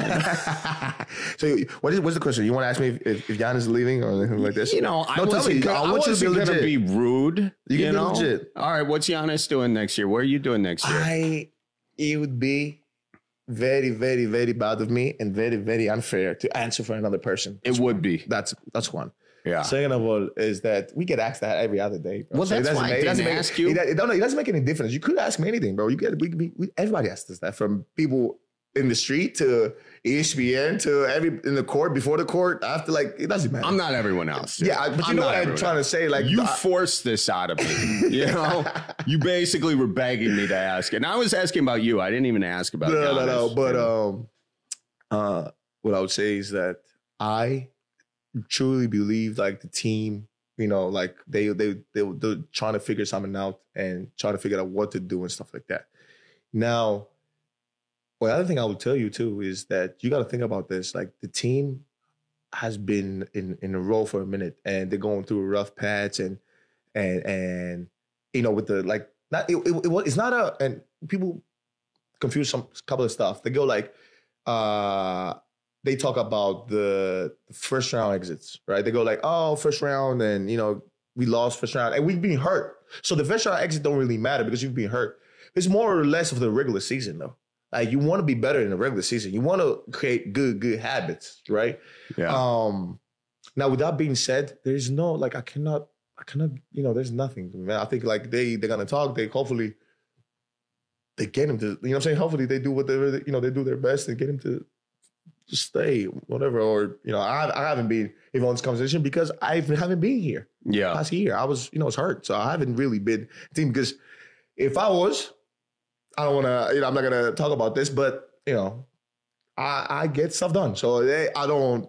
So what is what's the question? You want to ask me if, if, if Giannis is leaving or anything like this? You know, I no, tell wasn't, me. gonna, I I want you to be wasn't gonna legit. be rude. You You, can be know? legit. All right, what's Giannis doing next year? What are you doing next year? I it would be very, very, very bad of me and very, very unfair to answer for another person. It would be. That's that's one. Yeah. Second of all, is that we get asked that every other day. Bro. Well, So it that's doesn't why make- I it doesn't didn't make- ask you. It, it, don't, it doesn't make any difference. You could ask me anything, bro. You get we, we, we everybody asks us that, from people in the street to E S P N to every in the court, before the court, after. Like it doesn't matter. I'm not everyone else. dude. Yeah, I- but you I'm know not what I'm everyone trying else. to say. Like you I- forced this out of me. You know, you basically were begging me to ask it. And I was asking about you. I didn't even ask about. No, no, Giannis. no. But um, uh, what I would say is that I truly believe like the team, you know, like they they they they're trying to figure something out and trying to figure out what to do and stuff like that. Now, well, the other thing I would tell you too is that you got to think about this. Like the team has been in in a row for a minute, and they're going through a rough patch, and and and you know, with the like, not it, it, it it's not a, and people confuse some couple of stuff. They go like, uh, they talk about the first round exits, right? They go like, oh, first round, and you know, we lost first round, and we've been hurt. So the first round exit don't really matter because you've been hurt. It's more or less of the regular season, though. Like you want to be better in the regular season. You want to create good, good habits, right? Yeah. Um, now, with that being said, there's no like I cannot, I cannot, you know, there's nothing. Man, I think like they they're gonna talk. They hopefully they get him to, you know what I'm saying? Hopefully they do whatever, you know, they do their best and get him to just stay, whatever. Or, you know, I, I haven't been even on this conversation because I haven't been here. Yeah. Last year. I was, you know, it's hurt. So I haven't really been thinking because if I was, I don't want to, you know, I'm not going to talk about this, but, you know, I, I get stuff done. So they, I don't,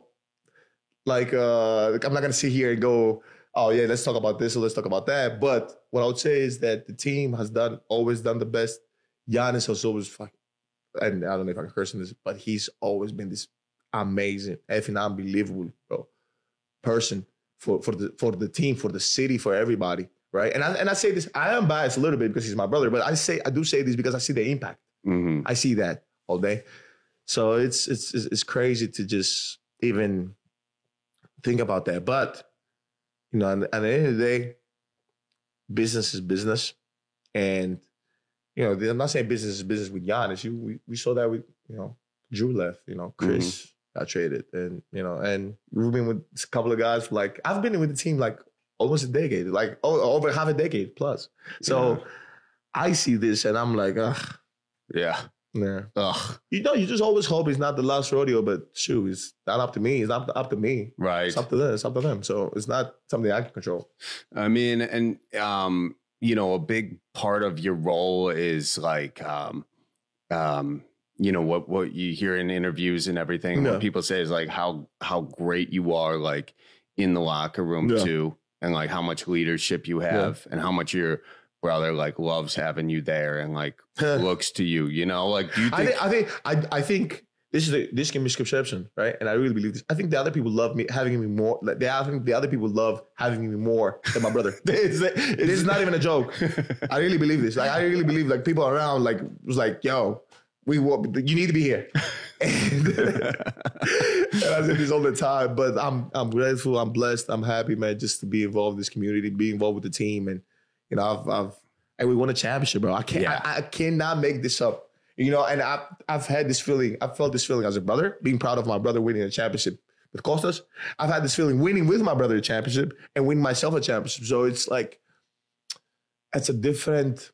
like, uh, I'm not going to sit here and go, oh, yeah, let's talk about this or let's talk about that. But what I would say is that the team has done, always done the best. Giannis has always fucking, and I don't know if I can curse in this, but he's always been this amazing, effing unbelievable, bro, person for, for, the, for the team, for the city, for everybody. Right. And I and I say this, I am biased a little bit because he's my brother, but I say I do say this because I see the impact. Mm-hmm. I see that all day. So it's it's it's it's crazy to just even think about that. But you know, at the end of the day, business is business. And you know, I'm not saying business is business with Giannis. You we, we saw that with, you know, Drew left, you know, Chris mm-hmm. got traded. And, you know, and we've been with a couple of guys for like I've been with the team like almost a decade, like oh, over half a decade plus. So yeah. I see this and I'm like, ugh. Yeah. Yeah. Ugh. You know, you just always hope it's not the last rodeo, but shoot, it's not up to me. It's not up to me. Right. It's up to them. It's up to them. So it's not something I can control. I mean, and, um, you know, a big part of your role is like, um, um, you know, what, what you hear in interviews and everything, Yeah. what people say is like how, how great you are, like in the locker room Yeah. too. And like how much leadership you have yeah. and how much your brother like loves having you there and like looks to you, you know, like do you think I think I think I, I think this is a this can be misconception, right? And I really believe this. I think the other people love me having me more. Like they, I think the other people love having me more than my brother. this, this is not even a joke. I really believe this. Like I really believe like people around like was like, yo, we want, you need to be here. And, and I say this all the time, but I'm I'm grateful, I'm blessed, I'm happy, man, just to be involved in this community, be involved with the team, and you know, I've I've and we won a championship, bro. I can't, yeah. I, I cannot make this up, you know. And I've I've had this feeling, I've felt this feeling as a brother, being proud of my brother winning a championship with Costas. I've had this feeling winning with my brother a championship and winning myself a championship. So it's like, it's a different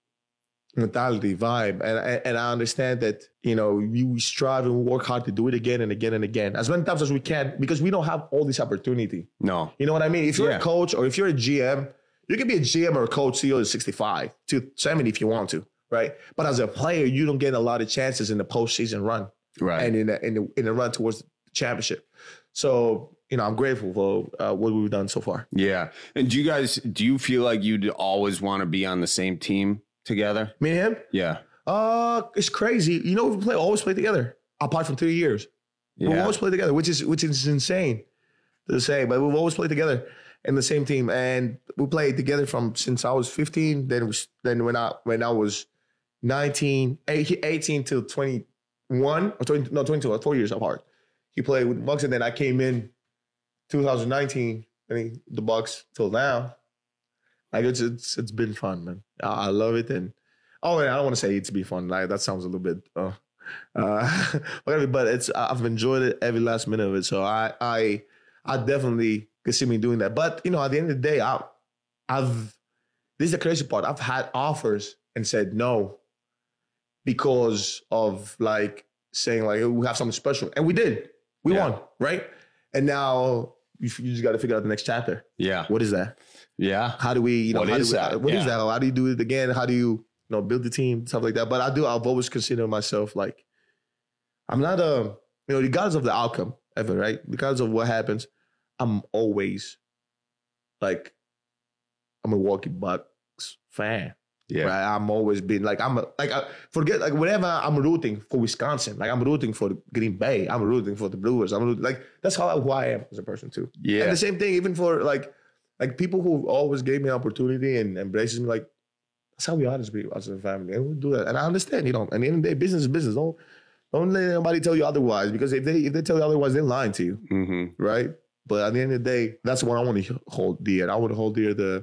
mentality, vibe. And, and I understand that, you know, you strive and work hard to do it again and again and again, as many times as we can, because we don't have all this opportunity. No. You know what I mean? If you're Yeah. a coach or if you're a G M, you can be a G M or a coach till you're sixty-five, to seventy if you want to, right? But as a player, you don't get a lot of chances in the postseason run. Right. And in the, in the, in the run towards the championship. So, you know, I'm grateful for uh, what we've done so far. Yeah. And do you guys, do you feel like you'd always want to be on the same team together? Me and him? Yeah. Uh, it's crazy. You know, we play always play together, apart from three years. We Yeah. always play together, which is which is insane to say, but we've always played together in the same team, and we played together from since I was fifteen. Then we, then when I when I was nineteen, eighteen till twenty-one or twenty, no twenty-two, four years apart. He played with the Bucks, and then I came in two thousand nineteen. I mean, the Bucks till now. Like it's it's it's been fun, man. I, I love it, and oh, and I don't want to say it's been fun. Like that sounds a little bit, uh, uh, whatever. But it's I've enjoyed it every last minute of it. So I I I definitely could see me doing that. But you know, at the end of the day, I I've this is the crazy part. I've had offers and said no because of like saying like we have something special, and we did. We Yeah. won, right? And now you, you just got to figure out the next chapter. Yeah. What is that? Yeah. How do we, you know, What how is do we, that? What is Yeah. that? How do you do it again? How do you, you know, build the team, stuff like that? But I do, I've always considered myself like, I'm not a, you know, regardless of the outcome ever, right? Regardless of what happens, I'm always like, I'm a Milwaukee Bucks fan. Yeah. Right? I'm always been like, I'm a, like, I forget, like, whenever I'm rooting for Wisconsin, like, I'm rooting for Green Bay, I'm rooting for the Brewers. I'm rooting, like, that's how who I am as a person, too. Yeah. And the same thing, even for like, like people who always gave me opportunity and embraces me, like, that's how we are as people, as a family. And we do that. And I understand, you know, at the end of the day, business is business. Don't, don't let anybody tell you otherwise, because if they, if they tell you otherwise, they're lying to you. Mm-hmm. Right? But at the end of the day, that's what I want to hold dear. I want to hold dear the,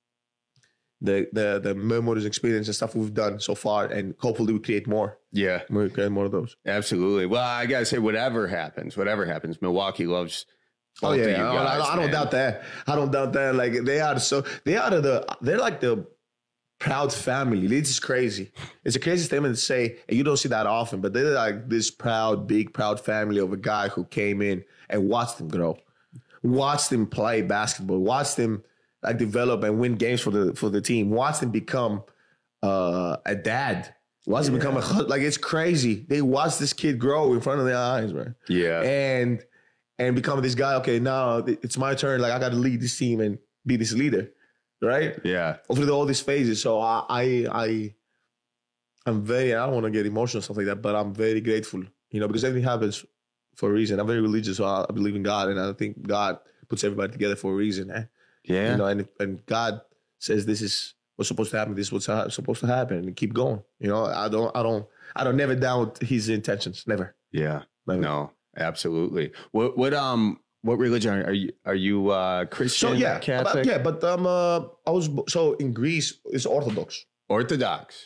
the the the memories, experience, and stuff we've done so far, and hopefully we create more. Yeah. We create more of those. Absolutely. Well, I gotta say, whatever happens, whatever happens, Milwaukee loves. Oh both yeah, of you I, don't- guys, I, don't, I don't man. doubt that. I don't doubt that. Like they are so they are the they're like the proud family. This is crazy. It's a crazy statement to say, and you don't see that often. But they're like this proud, big, proud family of a guy who came in and watched them grow, watched them play basketball, watched them like develop and win games for the for the team, watched them become uh, a dad. Watch him become a hus- like it's crazy. They watch this kid grow in front of their eyes, man. Yeah. And and become this guy. Okay, now it's my turn. Like I got to lead this team and be this leader, right? Yeah. Through all these phases. So I I I I'm very. I don't want to get emotional and stuff like that, but I'm very grateful. You know, because everything happens for a reason. I'm very religious, so I believe in God, and I think God puts everybody together for a reason. Eh? Yeah. You know, and and God says this is what's supposed to happen. This is what's ha- supposed to happen, and keep going. You know, I don't, I don't, I don't never doubt His intentions. Never. Yeah. Never. No. Absolutely. What? What? Um. What religion are you? Are you uh, Christian? So yeah, Catholic? but, yeah, but um, uh, I was so in Greece it's Orthodox. Orthodox.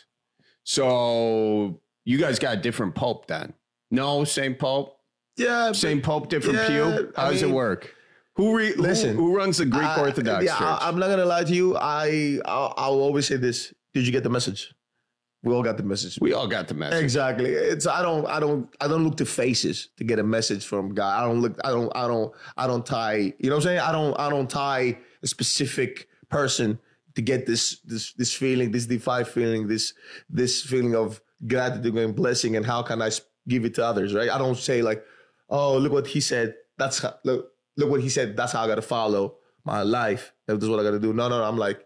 So you guys got a different pope then? No, same pope. Yeah, same pope, different yeah, pew. How I does mean, it work? Who re- listen, Who, who runs the Greek I- Orthodox yeah, Church? I, I'm not gonna lie to you. I I'll, I'll always say this. Did you get the message? We all got the message. We all got the message. Exactly. It's I don't I don't I don't look to faces to get a message from God. I don't look I don't I don't I don't tie, you know what I'm saying? I don't I don't tie a specific person to get this this this feeling, this divine feeling, this this feeling of gratitude and blessing, and how can I s- give it to others, right? I don't say like, oh, look what he said. That's how, look look what he said. That's how I got to follow my life. That's what I got to do. No, no, no. I'm like,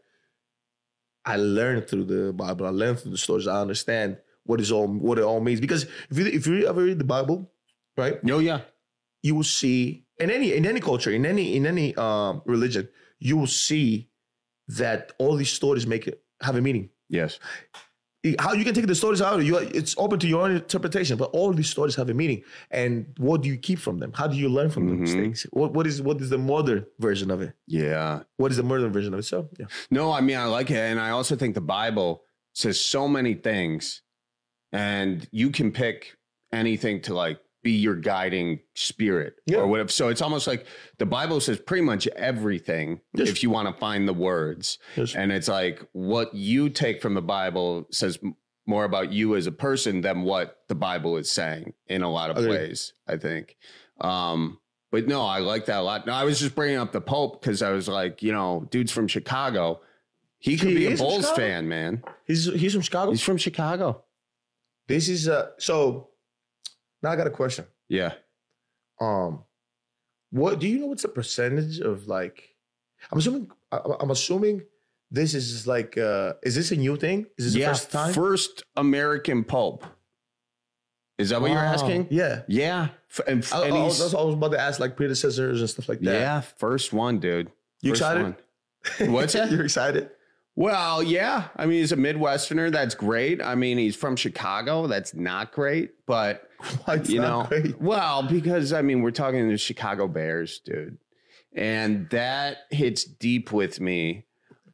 I learned through the Bible. I learned through the stories. I understand what is all what it all means. Because if you if you ever read the Bible, right? Oh yeah, you will see in any in any culture, in any in any um, religion, you will see that all these stories make it have a meaning. Yes. how you can take the stories out, you it's open to your own interpretation, but all these stories have a meaning. And what do you keep from them? How do you learn from mm-hmm. the mistakes? What what is what is the modern version of it? Yeah. What is the modern version of it? So yeah. No, I mean I like it. And I also think the Bible says so many things, and you can pick anything to like be your guiding spirit yeah. or whatever. So it's almost like the Bible says pretty much everything yes. if you want to find the words. Yes. And it's like what you take from the Bible says more about you as a person than what the Bible is saying in a lot of okay. ways, I think. Um, but no, I like that a lot. No, I was just bringing up the Pope because I was like, you know, dude's from Chicago. He could he be a Bulls fan, man. He's he's from Chicago? He's from Chicago. This is, uh, so... Now I got a question. Yeah. Um, what do you know? What's the percentage of like? I'm assuming. I'm assuming this is like. Uh, is this a new thing? Is this yeah, the first time? First American Pope. Is that what wow. you're asking? Yeah. Yeah. And, I, and I, was, I was about to ask like predecessors and stuff like that. Yeah. First one, dude. You first excited? One. What's that? You're excited? Well, yeah. I mean, he's a Midwesterner. That's great. I mean, he's from Chicago. That's not great, but. What's you know, great? Well, because I mean, we're talking the Chicago Bears, dude, and that hits deep with me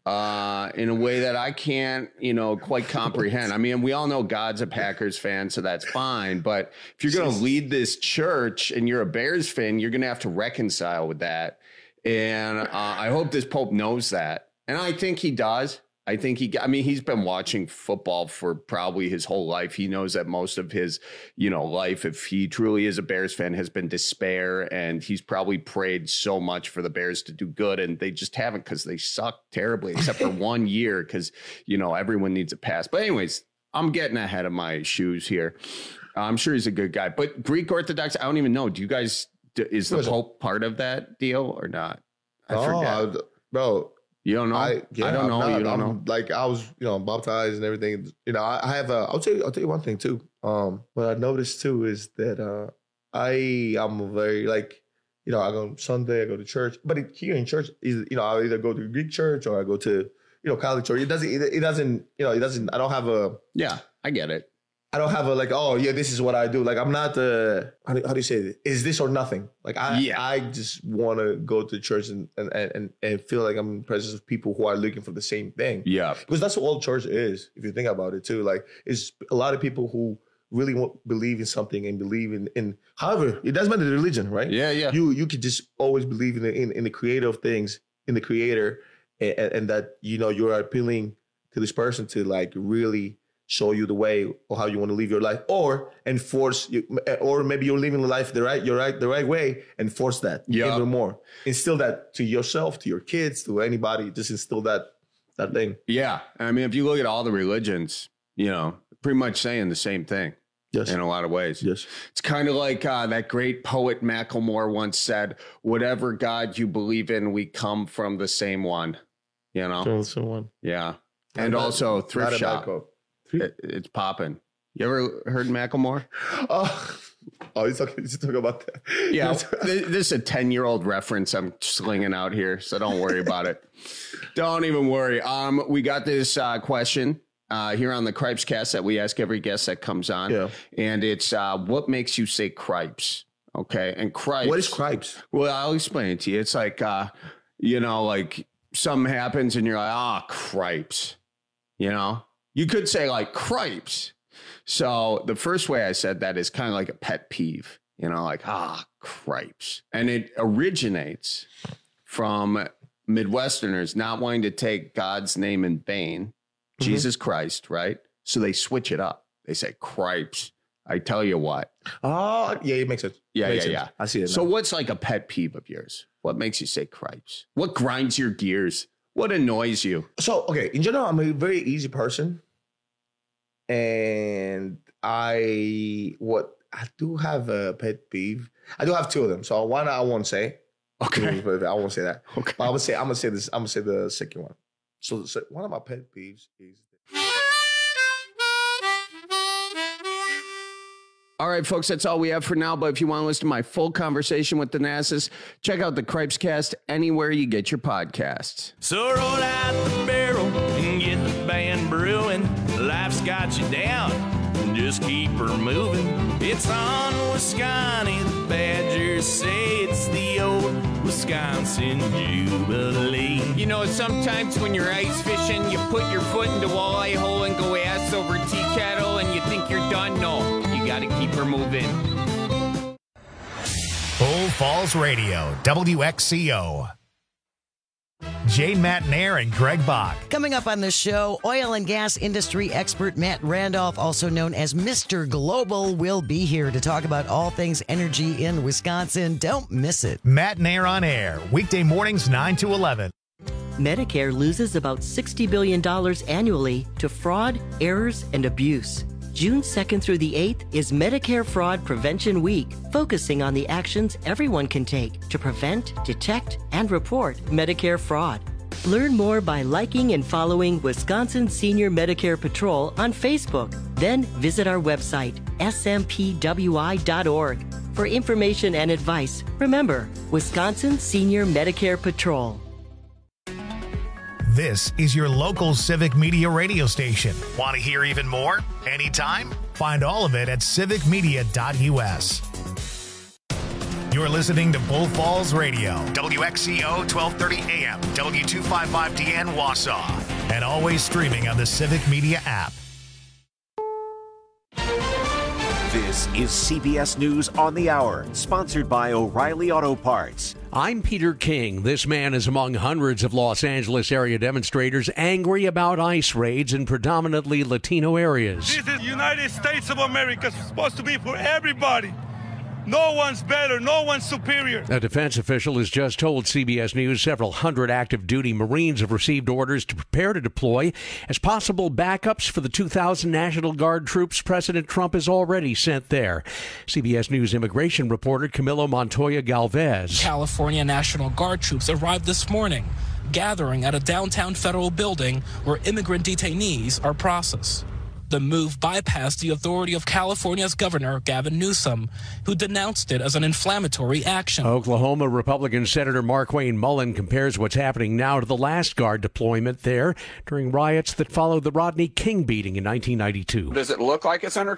uh, in a way that I can't, you know, quite comprehend. I mean, we all know God's a Packers fan, so that's fine. But if you're going to lead this church and you're a Bears fan, you're going to have to reconcile with that. And uh, I hope this Pope knows that, and I think he does. I think he, I mean, he's been watching football for probably his whole life. He knows that most of his, you know, life, if he truly is a Bears fan, has been despair. And he's probably prayed so much for the Bears to do good. And they just haven't because they suck terribly, except for one year because, you know, everyone needs a pass. But anyways, I'm getting ahead of my shoes here. I'm sure he's a good guy. But Greek Orthodox, I don't even know. Do you guys, is the Pope part of that deal or not? I oh, forget. Bro. You don't know? I, yeah, I don't know. Not, you don't I'm, know. Like I was, you know, baptized and everything. You know, I, I have a. I'll tell you. I'll tell you one thing too. Um, what I noticed too is that uh, I am very like, you know, I go Sunday, I go to church, but it, here in church, is you know, I either go to Greek church or I go to, you know, Catholic church. It doesn't. It, it doesn't. You know, it doesn't. I don't have a. Yeah, I get it. I don't have a like, oh yeah, this is what I do. Like I'm not the how do, how do you say it? Is this or nothing? Like I yeah. I just want to go to church and, and and and feel like I'm in the presence of people who are looking for the same thing. Yeah, because that's what all church is. If you think about it too, like it's a lot of people who really want, believe in something and believe in in. However, it doesn't matter the religion, right? Yeah, yeah. You you could just always believe in the, in in the creator of things, in the creator, and, and that you know you're appealing to this person to like really show you the way or how you want to live your life, or enforce you, or maybe you're living the life the right, you're right, the right way, enforce that yeah. even more. Instill that to yourself, to your kids, to anybody. Just instill that that thing. Yeah, I mean, if you look at all the religions, you know, pretty much saying the same thing. Yes, in a lot of ways. Yes, it's kind of like uh, that great poet Macklemore once said, "Whatever God you believe in, we come from the same one." You know, from the same one. Yeah, and not also bad, thrift shop. It, it's popping. You ever heard Macklemore? Oh, oh he's talking, he's talking about that. Yeah, this is a ten-year-old reference I'm slinging out here, so don't worry about it. Don't even worry. Um, we got this uh, question uh, here on the Cripes Cast that we ask every guest that comes on, yeah. and it's uh, what makes you say cripes? Okay, and cripes. What is cripes? Well, I'll explain it to you. It's like, uh, you know, like something happens and you're like, ah, oh, cripes, you know? You could say like cripes. So the first way I said that is kind of like a pet peeve, you know, like, ah, cripes. And it originates from Midwesterners not wanting to take God's name in vain, mm-hmm. Jesus Christ, right? So they switch it up. They say cripes. I tell you what. Oh, yeah, it makes sense. Yeah, makes yeah, sense. yeah. I see it now. So what's like a pet peeve of yours? What makes you say cripes? What grinds your gears? What annoys you? So, okay, in general, I'm a very easy person. And I, what, I do have a pet peeve. I do have two of them. So one I won't say. Okay. I won't say that. Okay. But I would say, I'm going to say this, I'm going to say the second one. So, so one of my pet peeves is All right, folks, that's all we have for now. But if you want to listen to my full conversation with Thanasis, check out the Cripescast anywhere you get your podcasts. So roll out the barrel and get the band brewing. Life's got you down, just keep her moving. It's on Wisconsin, the Badgers say it's the old Wisconsin Jubilee. You know, sometimes when you're ice fishing, you put your foot in the walleye hole and go ass over tea kettle and you think you're done. No, you got to keep her moving. Bull Falls Radio, W X C O. Jay Matnair and Greg Bach. Coming up on the show, oil and gas industry expert Matt Randolph, also known as Mister Global, will be here to talk about all things energy in Wisconsin. Don't miss it. Matnair on air, weekday mornings nine to eleven. Medicare loses about sixty billion dollars annually to fraud, errors, and abuse. June second through the eighth is Medicare Fraud Prevention Week, focusing on the actions everyone can take to prevent, detect, and report Medicare fraud. Learn more by liking and following Wisconsin Senior Medicare Patrol on Facebook. Then visit our website, S M P W I dot org. For information and advice, remember, Wisconsin Senior Medicare Patrol. This is your local Civic Media radio station. Want to hear even more? Anytime? Find all of it at civic media dot U S. You're listening to Bull Falls Radio, W X C O twelve thirty A M, W two fifty-five D N Wausau, and always streaming on the Civic Media app. This is C B S News on the Hour, sponsored by O'Reilly Auto Parts. I'm Peter King. This man is among hundreds of Los Angeles area demonstrators angry about ICE raids in predominantly Latino areas. This is the United States of America. It's supposed to be for everybody. No one's better. No one's superior. A defense official has just told C B S News several hundred active duty Marines have received orders to prepare to deploy as possible backups for the two thousand National Guard troops President Trump has already sent there. C B S News immigration reporter Camilo Montoya Galvez. California National Guard troops arrived this morning, gathering at a downtown federal building where immigrant detainees are processed. The move bypassed the authority of California's Governor Gavin Newsom, who denounced it as an inflammatory action. Oklahoma Republican Senator Markwayne Mullin compares what's happening now to the last Guard deployment there during riots that followed the Rodney King beating in nineteen ninety-two. Does it look like it's under